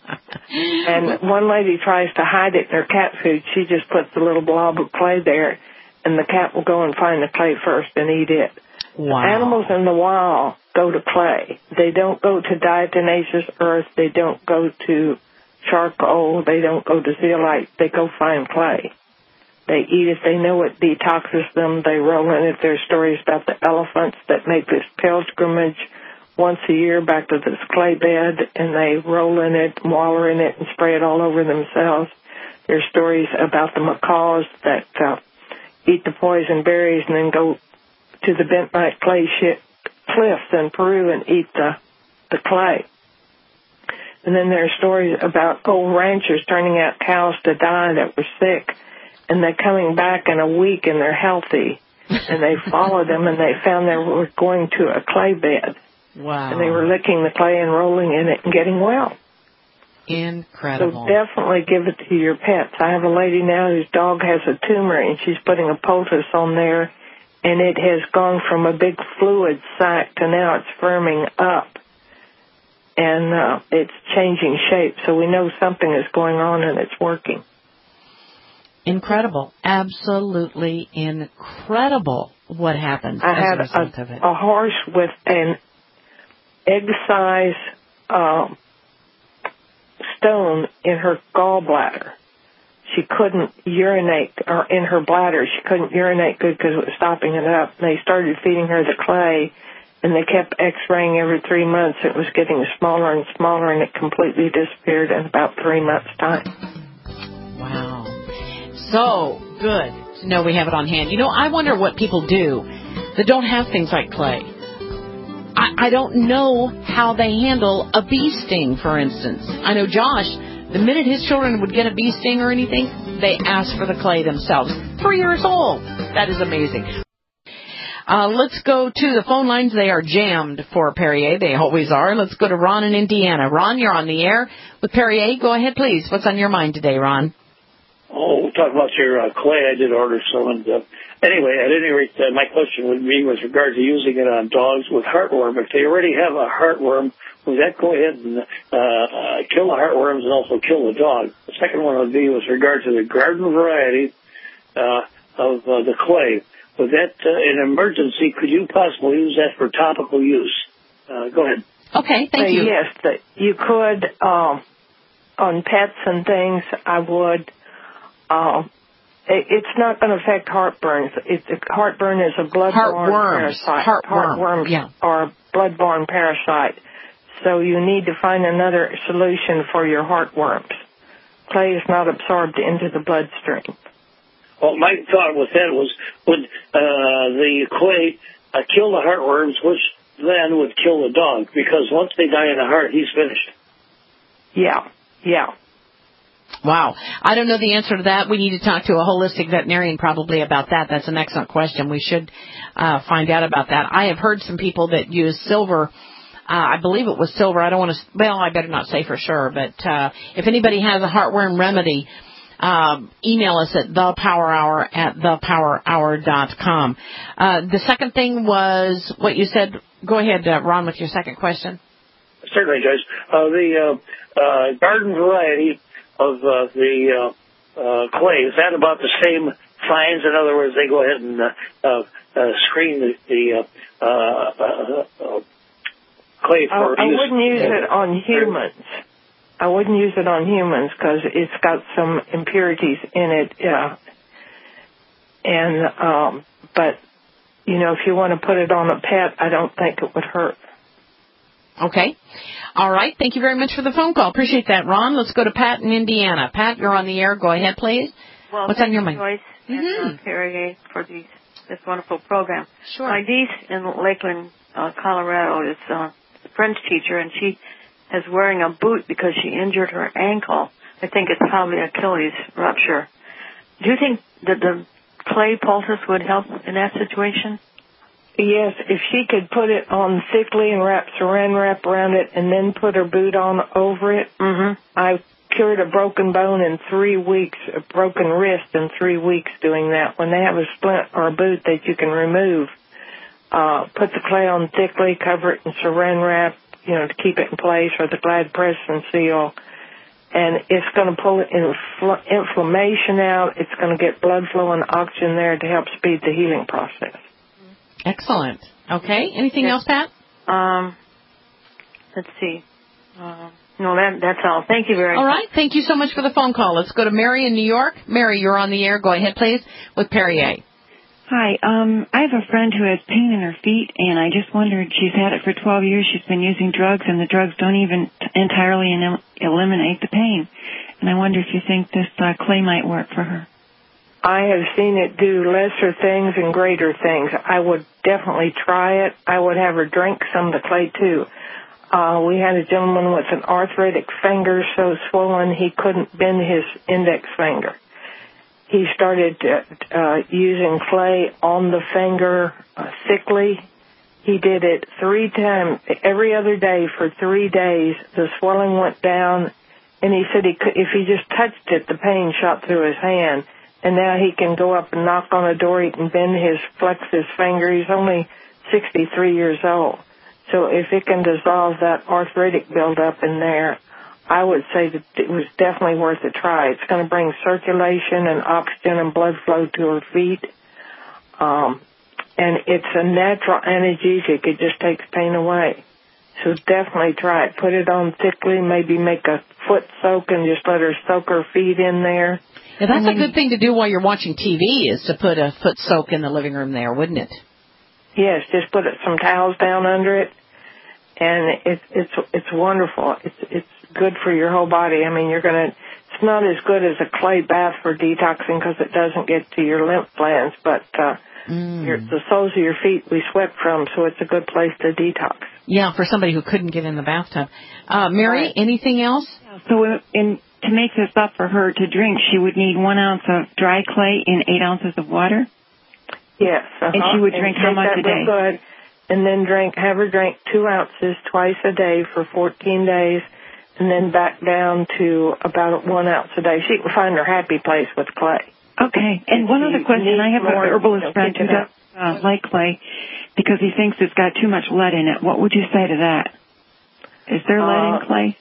And one lady tries to hide it in her cat food. She just puts a little blob of clay there, and the cat will go and find the clay first and eat it. Wow. Animals in the wild go to clay. They don't go to diatomaceous earth. They don't go to charcoal. They don't go to zeolite. They go find clay. They eat it. They know it detoxes them. They roll in it. There's stories about the elephants that make this pilgrimage once a year back to this clay bed, and they roll in it, waller in it, and spray it all over themselves. There's stories about the macaws that uh, eat the poison berries and then go to the bentonite clay sh- cliffs in Peru and eat the, the clay. And then there are stories about old ranchers turning out cows to die that were sick, and they're coming back in a week and they're healthy. And they followed them, and they found they were going to a clay bed. Wow. And they were licking the clay and rolling in it and getting well. Incredible. So definitely give it to your pets. I have a lady now whose dog has a tumor, and she's putting a poultice on there, and it has gone from a big fluid sac to now it's firming up. And uh, it's changing shape, so we know something is going on and it's working. Incredible. Absolutely incredible what happens I as had a result a, of it. a horse with an egg-size uh, stone in her gallbladder. She couldn't urinate, or in her bladder, she couldn't urinate good because it was stopping it up. And they started feeding her the clay, and they kept x-raying every three months. It was getting smaller and smaller, and it completely disappeared in about three months' time. Wow. So good to know we have it on hand. You know, I wonder what people do that don't have things like clay. I, I don't know how they handle a bee sting, for instance. I know Josh, the minute his children would get a bee sting or anything, they ask for the clay themselves. Three years old. That is amazing. Uh, let's go to the phone lines. They are jammed for Perrier. They always are. Let's go to Ron in Indiana. Ron, you're on the air with Perrier. Go ahead, please. What's on your mind today, Ron? Oh, we'll talk about your uh, clay. I did order some. And, uh, anyway, at any rate, uh, my question would be with regard to using it on dogs with heartworm. If they already have a heartworm, would that go ahead and uh, uh, kill the heartworms and also kill the dog? The second one would be with regard to the garden variety uh, of uh, the clay. With that, uh, in emergency, could you possibly use that for topical use? Uh, go ahead. Okay, thank uh, you. Yes, that you could, um, on pets and things, I would. Uh, it, it's not going to affect heartburn. It, heartburn is a blood-borne Heartworms. parasite. Heartworm. Heartworms yeah. are a blood-borne parasite. So you need to find another solution for your heartworms. Clay is not absorbed into the bloodstream. Well, my thought with that was, would uh, the clay uh, kill the heartworms, which then would kill the dog? Because once they die in the heart, he's finished. Yeah, yeah. Wow. I don't know the answer to that. We need to talk to a holistic veterinarian probably about that. That's an excellent question. We should uh, find out about that. I have heard some people that use silver. Uh, I believe it was silver. I don't want to, well, I better not say for sure. But uh, if anybody has a heartworm remedy, Um, email us at the power hour at the power hour dot com. Uh, the second thing was what you said. Go ahead, uh, Ron, with your second question. Certainly, Joyce. Uh, the uh, uh, garden variety of uh, the uh, uh, clay, is that about the same fines? In other words, they go ahead and uh, uh, uh, screen the, the uh, uh, uh, clay for I, I use. wouldn't use it on humans. I wouldn't use it on humans because it's got some impurities in it. Yeah. And, um, but, you know, if you want to put it on a pet, I don't think it would hurt. Okay. All right. Thank you very much for the phone call. Appreciate that, Ron. Let's go to Pat in Indiana. Pat, you're on the air. Go ahead, please. Well, what's on your mind? Joyce Mm-hmm. and Perrier for these, this wonderful program. Sure. My niece in Lakeland, uh, Colorado, is uh, a French teacher, and she is wearing a boot because she injured her ankle. I think it's probably Achilles rupture. Do you think that the clay poultice would help in that situation? Yes, if she could put it on thickly and wrap saran wrap around it and then put her boot on over it. Mm-hmm. I cured a broken bone in three weeks, a broken wrist in three weeks doing that. When they have a splint or a boot that you can remove, uh, put the clay on thickly, cover it in saran wrap, you know, to keep it in place, or the Glad press and seal. And it's going to pull infl- inflammation out. It's going to get blood flow and oxygen there to help speed the healing process. Excellent. Okay. Anything yes. else, Pat? Um, let's see. Uh, no, that, that's all. Thank you very much. All right. Thank you so much for the phone call. Let's go to Mary in New York. Mary, you're on the air. Go ahead, please, with Perrier. Hi, um, I have a friend who has pain in her feet, and I just wondered, she's had it for twelve years, she's been using drugs, and the drugs don't even entirely elim- eliminate the pain. and I wonder if you think this uh, clay might work for her. I have seen it do lesser things and greater things. I would definitely try it. I would have her drink some of the clay, too. Uh, we had a gentleman with an arthritic finger so swollen he couldn't bend his index finger. He started uh, uh, using clay on the finger uh, thickly. He did it three times, every other day for three days. The swelling went down, and he said he could, if he just touched it, the pain shot through his hand. And now he can go up and knock on a door. He can bend his, flex his finger. He's only sixty-three years old. So if it can dissolve that arthritic buildup in there, I would say that it was definitely worth a try. It's going to bring circulation and oxygen and blood flow to her feet. Um, and it's a natural analgesic. It just takes pain away. So definitely try it. Put it on thickly, maybe make a foot soak and just let her soak her feet in there. Yeah, that's a good thing to do while you're watching T V is to put a foot soak in the living room there, wouldn't it? Yes, just put some towels down under it, and it's it's it's wonderful. It's it's good for your whole body. I mean, you're gonna. It's not as good as a clay bath for detoxing because it doesn't get to your lymph glands, but uh, mm. your, the soles of your feet we sweat from, so it's a good place to detox. Yeah, for somebody who couldn't get in the bathtub. Uh, Mary, right. Anything else? So in to make this up for her to drink, she would need one ounce of dry clay in eight ounces of water? Yes. Uh-huh. And she would drink and how much that a day? Good, and then drink, have her drink two ounces twice a day for fourteen days, and then back down to about one ounce a day. She can find her happy place with clay. Okay. And one other question. I have an herbalist friend who does uh, like clay because he thinks it's got too much lead in it. What would you say to that? Is there lead uh, in clay?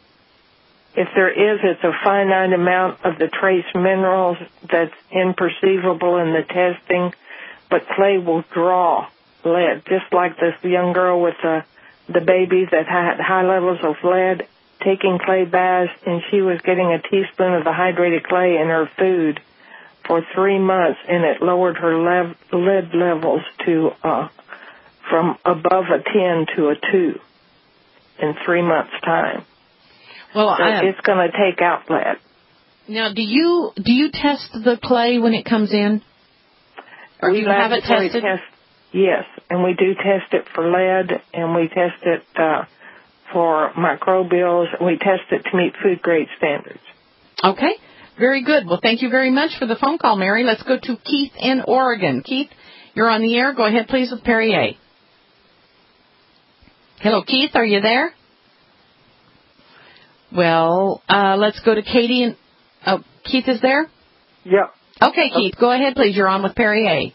If there is, it's a finite amount of the trace minerals that's imperceivable in the testing, but clay will draw lead, just like this young girl with the, the baby that had high levels of lead, taking clay baths, and she was getting a teaspoon of the hydrated clay in her food for three months, and it lowered her lev- lead levels to uh, from above a ten to a two in three months' time. Well, so I, it's going to take out lead. Now, do you do you test the clay when it comes in? Or we do you have it tested? Test, yes, and we do test it for lead, and we test it uh, for microbials. We test it to meet food grade standards. Okay, very good. Well, thank you very much for the phone call, Mary. Let's go to Keith in Oregon. Keith, you're on the air. Go ahead, please, with Perrier. Hello, Keith. Are you there? Well, uh, let's go to Katie. And oh, Keith is there? Yeah. Okay, Keith, go ahead, please. You're on with Perrier.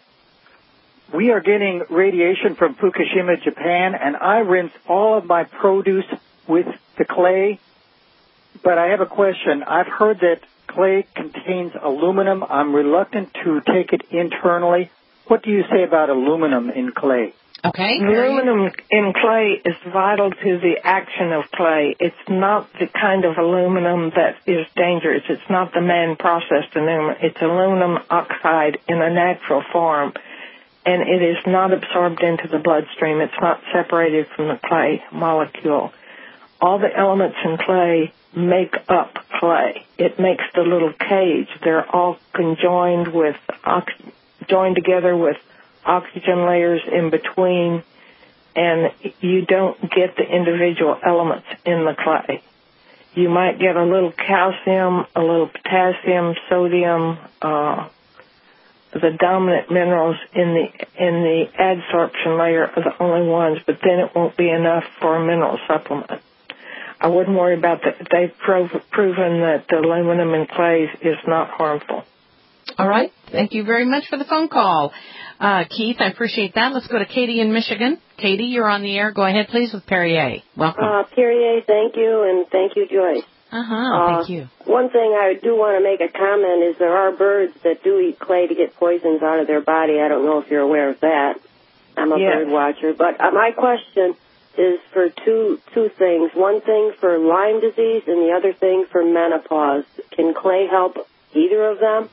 We are getting radiation from Fukushima, Japan, and I rinse all of my produce with the clay. But I have a question. I've heard that clay contains aluminum. I'm reluctant to take it internally. What do you say about aluminum in clay? Okay. Aluminum in clay is vital to the action of clay. It's not the kind of aluminum that is dangerous. It's not the man-processed aluminum. It's aluminum oxide in a natural form, and it is not absorbed into the bloodstream. It's not separated from the clay molecule. All the elements in clay make up clay. It makes the little cage. They're all conjoined with, ox- joined together with oxygen layers in between, and you don't get the individual elements in the clay. You might get a little calcium, a little potassium, sodium, uh, the dominant minerals in the in the adsorption layer are the only ones, but then it won't be enough for a mineral supplement. I wouldn't worry about that. They've prov- proven that the aluminum in clays is not harmful. All right. Thank you very much for the phone call. Uh, Keith, I appreciate that. Let's go to Katie in Michigan. Katie, you're on the air. Go ahead, please, with Perrier. Welcome. Uh, Perrier, thank you, and thank you, Joyce. Uh-huh, uh, thank you. One thing I do want to make a comment is there are birds that do eat clay to get poisons out of their body. I don't know if you're aware of that. I'm a yes. bird watcher. But uh, my question is for two two things. One thing for Lyme disease and the other thing for menopause. Can clay help either of them?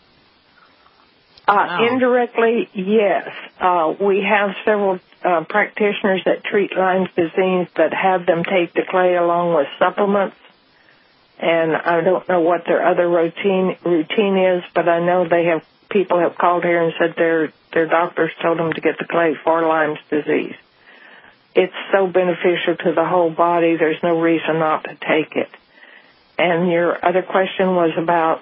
Uh, wow. Indirectly, yes. Uh, we have several uh, practitioners that treat Lyme disease that have them take the clay along with supplements, and I don't know what their other routine routine is, but I know they have people have called here and said their their doctors told them to get the clay for Lyme's disease. It's so beneficial to the whole body. There's no reason not to take it. And your other question was about.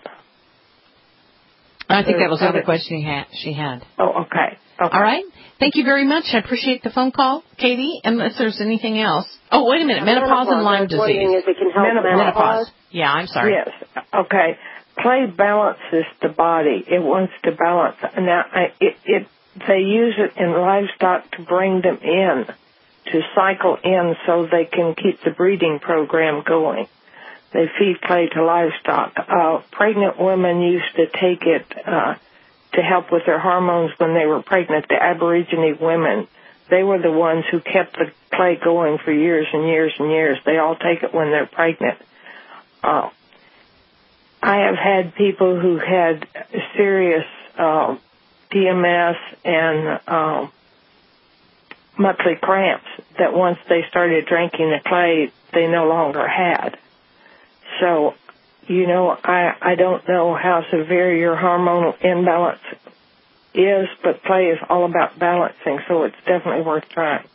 I think that was the other question he had, she had. Oh, okay. okay. All right. Thank you very much. I appreciate the phone call, Katie. Unless there's anything else. Oh, wait a minute. Menopause, menopause and Lyme disease. If it can help menopause. menopause. Yeah, I'm sorry. Yes. Okay. Clay balances the body. It wants to balance. Now, I, it, it they use it in livestock to bring them in, to cycle in so they can keep the breeding program going. They feed clay to livestock. Uh, pregnant women used to take it uh, to help with their hormones when they were pregnant. The Aborigine women, they were the ones who kept the clay going for years and years and years. They all take it when they're pregnant. Uh, I have had people who had serious uh, P M S and uh, monthly cramps that once they started drinking the clay, they no longer had. So, you know, I, I don't know how severe your hormonal imbalance is, but clay is all about balancing, so it's definitely worth trying.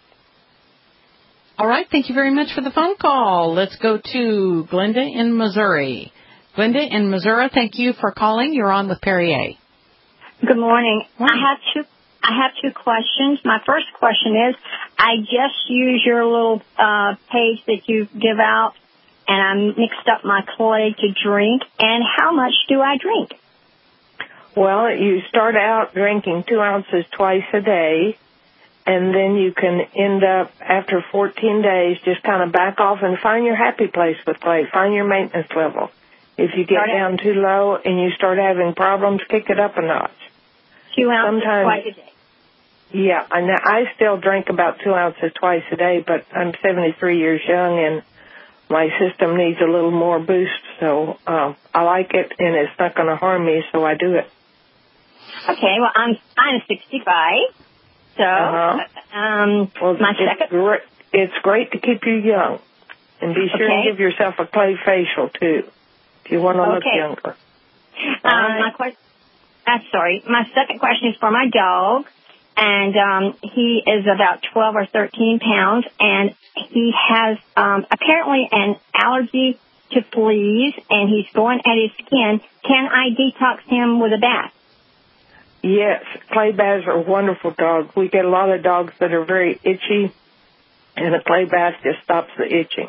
All right. Thank you very much for the phone call. Let's go to Glenda in Missouri. Glenda in Missouri, thank you for calling. You're on with Perrier. Good morning. Morning. I have two. I have two questions. My first question is, I just use your little uh, page that you give out, and I mixed up my clay to drink. And how much do I drink? Well, you start out drinking two ounces twice a day, and then you can end up, after fourteen days, just kind of back off and find your happy place with clay. Find your maintenance level. If you get down too low and you start having problems, kick it up a notch. Two ounces Sometimes, twice a day. Yeah, and I still drink about two ounces twice a day, but I'm seventy-three years young, and my system needs a little more boost, so uh, I like it, and it's not going to harm me, so I do it. Okay, well, I'm I'm sixty-five, so uh-huh. um, well, my it's second. Great. It's great to keep you young, and be sure okay. and give yourself a clay facial too, if you want to okay. look younger. Um, right. My question. Uh, sorry, my second question is for my dog, and um, he is about twelve or thirteen pounds, and he has um, apparently an allergy to fleas, and he's going at his skin. Can I detox him with a bath? Yes, clay baths are wonderful dogs. We get a lot of dogs that are very itchy, and a clay bath just stops the itching.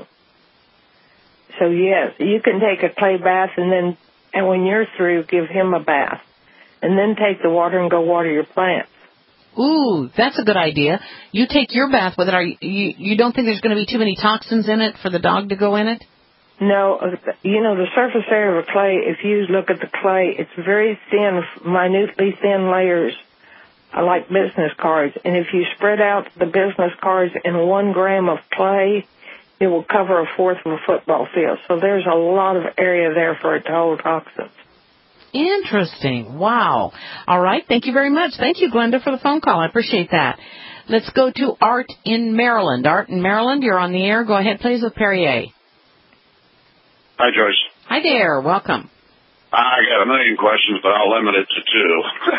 So, yes, you can take a clay bath, and then, and when you're through, give him a bath. And then take the water and go water your plants. Ooh, that's a good idea. You take your bath with it. Are you, you, you don't think there's going to be too many toxins in it for the dog to go in it? No, you know, the surface area of a clay, if you look at the clay, it's very thin, minutely thin layers, like business cards. And if you spread out the business cards in one gram of clay, it will cover a fourth of a football field. So there's a lot of area there for it to hold toxins. Interesting. Wow. All right. Thank you very much. Thank you, Glenda, for the phone call. I appreciate that. Let's go to Art in Maryland. Art in Maryland, you're on the air. Go ahead, please, with Perrier. Hi, Joyce. Hi there. Welcome. I got a million questions, but I'll limit it to two.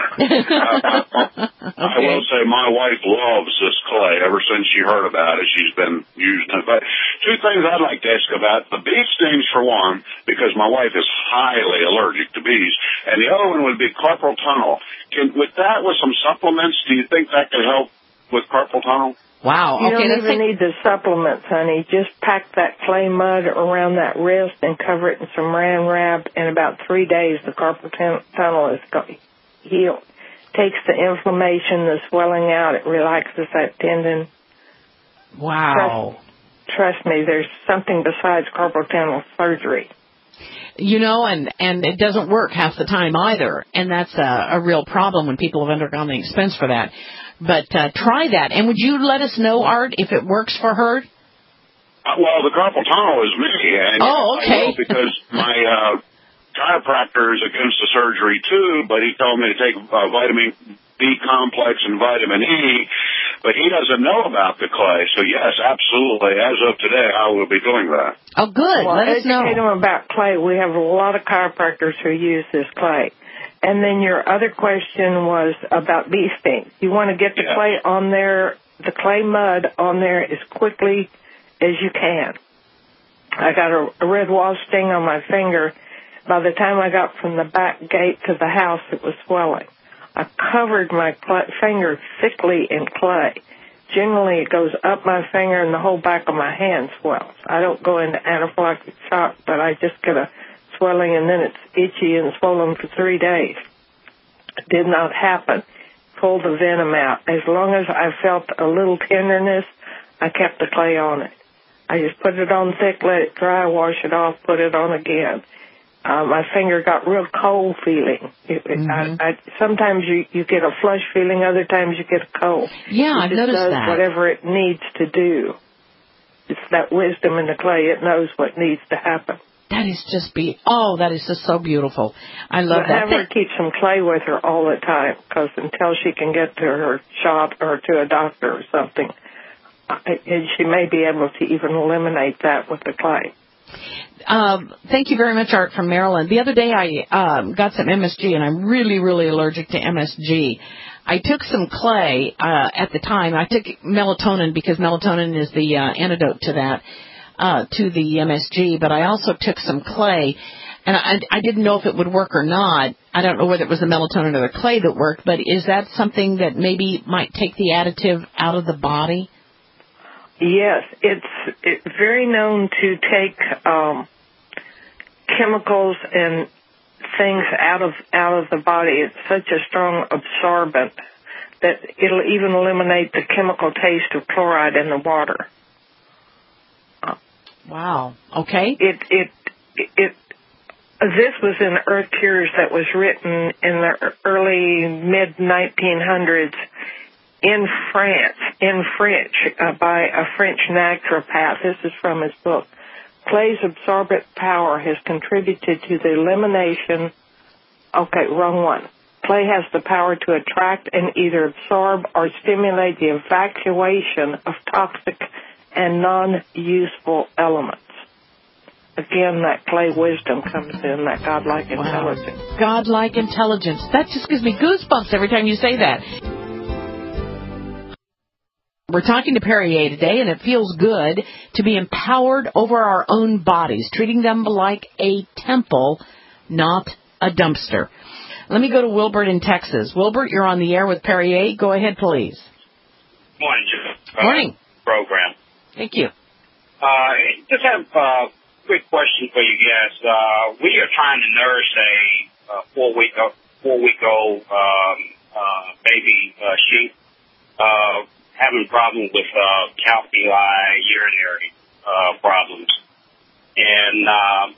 uh, okay. I will say my wife loves this clay. Ever since she heard about it, she's been using it. But two things I'd like to ask about. The bee stings, for one, because my wife is highly allergic to bees. And the other one would be carpal tunnel. Can, with that, with some supplements, do you think that could help with carpal tunnel? Wow. You okay, don't even need the supplements, honey. Just pack that clay mud around that wrist and cover it in some Saran wrap. In about three days, the carpal tunnel is healed. Takes the inflammation, the swelling out. It relaxes that tendon. Wow. Trust, trust me, there's something besides carpal tunnel surgery. You know, and, and it doesn't work half the time either. And that's a, a real problem when people have undergone the expense for that. But uh, try that. And would you let us know, Art, if it works for her? Uh, well, the carpal tunnel is me. And oh, okay. I will because my uh, chiropractor is against the surgery, too, but he told me to take uh, vitamin B complex and vitamin E, but he doesn't know about the clay. So, yes, absolutely. As of today, I will be doing that. Oh, good. Well, Let us know. educate them about clay. We have a lot of chiropractors who use this clay. And then your other question was about bee stings. You want to get the yeah. clay on there, the clay mud on there as quickly as you can. I got a, a red wasp sting on my finger. By the time I got from the back gate to the house, it was swelling. I covered my cl- finger thickly in clay. Generally, it goes up my finger and the whole back of my hand swells. I don't go into anaphylactic shock, but I just get a swelling and then it's itchy and swollen for three days. It did not happen. Pulled the venom out. As long as I felt a little tenderness, I kept the clay on it. I just put it on thick, let it dry, wash it off, put it on again. Uh, my finger got real cold feeling. It, Mm-hmm. I, I, sometimes you, you get a flush feeling, other times you get a cold. Yeah, it I've just noticed does that. whatever it needs to do. It's that wisdom in the clay. It knows what needs to happen. That is just be oh, that is just so beautiful. I love but that. Have her keep some clay with her all the time, because until she can get to her shop or to a doctor or something, uh, and she may be able to even eliminate that with the clay. Um, thank you very much, Art from Maryland. The other day I um, got some M S G, and I'm really, really allergic to M S G. I took some clay uh, at the time. I took melatonin because melatonin is the uh, antidote to that, uh, to the M S G. But I also took some clay, and I, I didn't know if it would work or not. I don't know whether it was the melatonin or the clay that worked, but is that something that maybe might take the additive out of the body? Yes, it's, it's very known to take um, chemicals and things out of out of the body. It's such a strong absorbent that it'll even eliminate the chemical taste of chloride in the water. Wow. Okay. It it it. This was in Earth Cures that was written in the early mid nineteen hundreds. In France, in French, uh, by a French naturopath. This is from his book. Clay's absorbent power has contributed to the elimination. Okay, wrong one. Clay has the power to attract and either absorb or stimulate the evacuation of toxic and non-useful elements. Again, that clay wisdom comes in, that godlike wow. intelligence. Godlike intelligence. That just gives me goosebumps every time you say that. We're talking to Perrier today, and it feels good to be empowered over our own bodies, treating them like a temple, not a dumpster. Let me go to Wilbert in Texas. Wilbert, you're on the air with Perrier. Go ahead, please. Morning, Jim. Morning. Uh, program. Thank you. Uh, just have a quick question for you guys. Uh, we are trying to nurse a uh, four-week four-week-old um, uh, baby uh, sheep. Uh, having problems with uh, calculi, urinary uh, problems. And, um,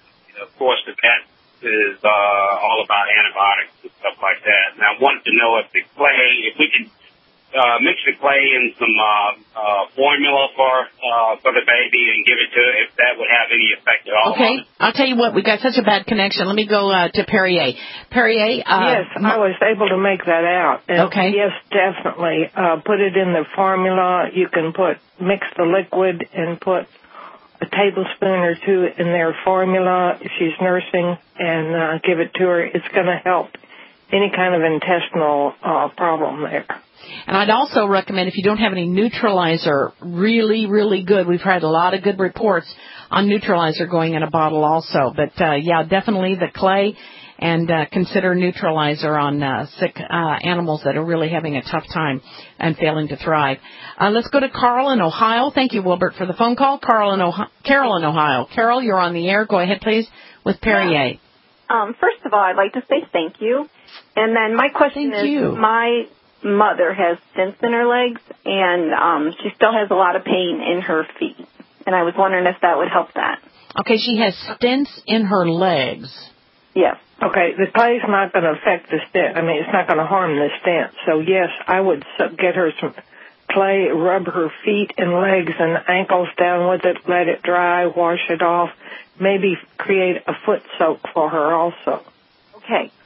of course, the vet is uh, all about antibiotics and stuff like that. And I wanted to know if the clay, if we could uh, mix the clay in some uh, uh, formula for uh, for the baby and give it to it, if that would have any effect at all. Okay. I'll tell you what, we got such a bad connection. Let me go uh, to Perrier. Perrier. Uh, yes, I was able to make that out. And okay. Yes, definitely. Uh, put it in the formula. You can put mix the liquid and put a tablespoon or two in their formula if she's nursing, and uh, give it to her. It's going to help any kind of intestinal uh, problem there. And I'd also recommend, if you don't have any neutralizer, really, really good. We've had a lot of good reports on neutralizer going in a bottle also. But, uh, yeah, definitely the clay, and uh, consider neutralizer on uh, sick uh, animals that are really having a tough time and failing to thrive. Uh, let's go to Carl in Ohio. Thank you, Wilbert, for the phone call. Carl in Ohio. Carol in Ohio. Carol, you're on the air. Go ahead, please, with Perrier. Um, first of all, I'd like to say thank you. And then my question thank is, you. my mother has stents in her legs, and um, she still has a lot of pain in her feet. And I was wondering if that would help that. Okay, she has stents in her legs. Yes. Okay, the clay's not going to affect the stent. I mean, it's not going to harm the stent. So, yes, I would get her some clay, rub her feet and legs and ankles down with it, let it dry, wash it off, maybe create a foot soak for her also. Okay.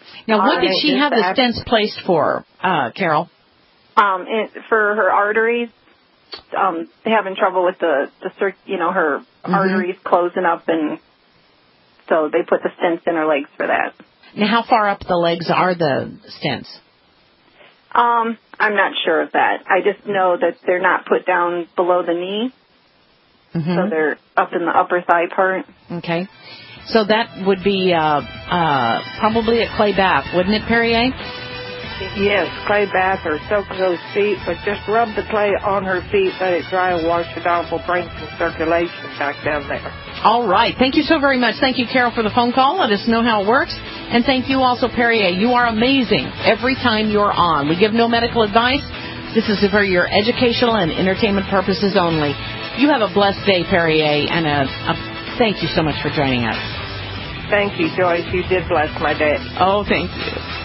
Now, what All did right, she just have the ask- stents placed for, uh, Carol? Um, it, for her arteries, um, having trouble with the, the cir- you know, her Mm-hmm. arteries closing up, and so they put the stents in her legs for that. Now, how far up the legs are the stents? Um, I'm not sure of that. I just know that they're not put down below the knee, Mm-hmm. so they're up in the upper thigh part. Okay. So that would be uh, uh, probably a clay bath, wouldn't it, Perrier? Yes, clay bath or soak those feet, but just rub the clay on her feet, let it dry, and wash it off. Will bring some circulation back down there. All right. Thank you so very much. Thank you, Carol, for the phone call. Let us know how it works. And thank you also, Perrier. You are amazing every time you're on. We give no medical advice. This is for your educational and entertainment purposes only. You have a blessed day, Perrier, and a, a thank you so much for joining us. Thank you, Joyce. You did bless my day. Oh, thank you.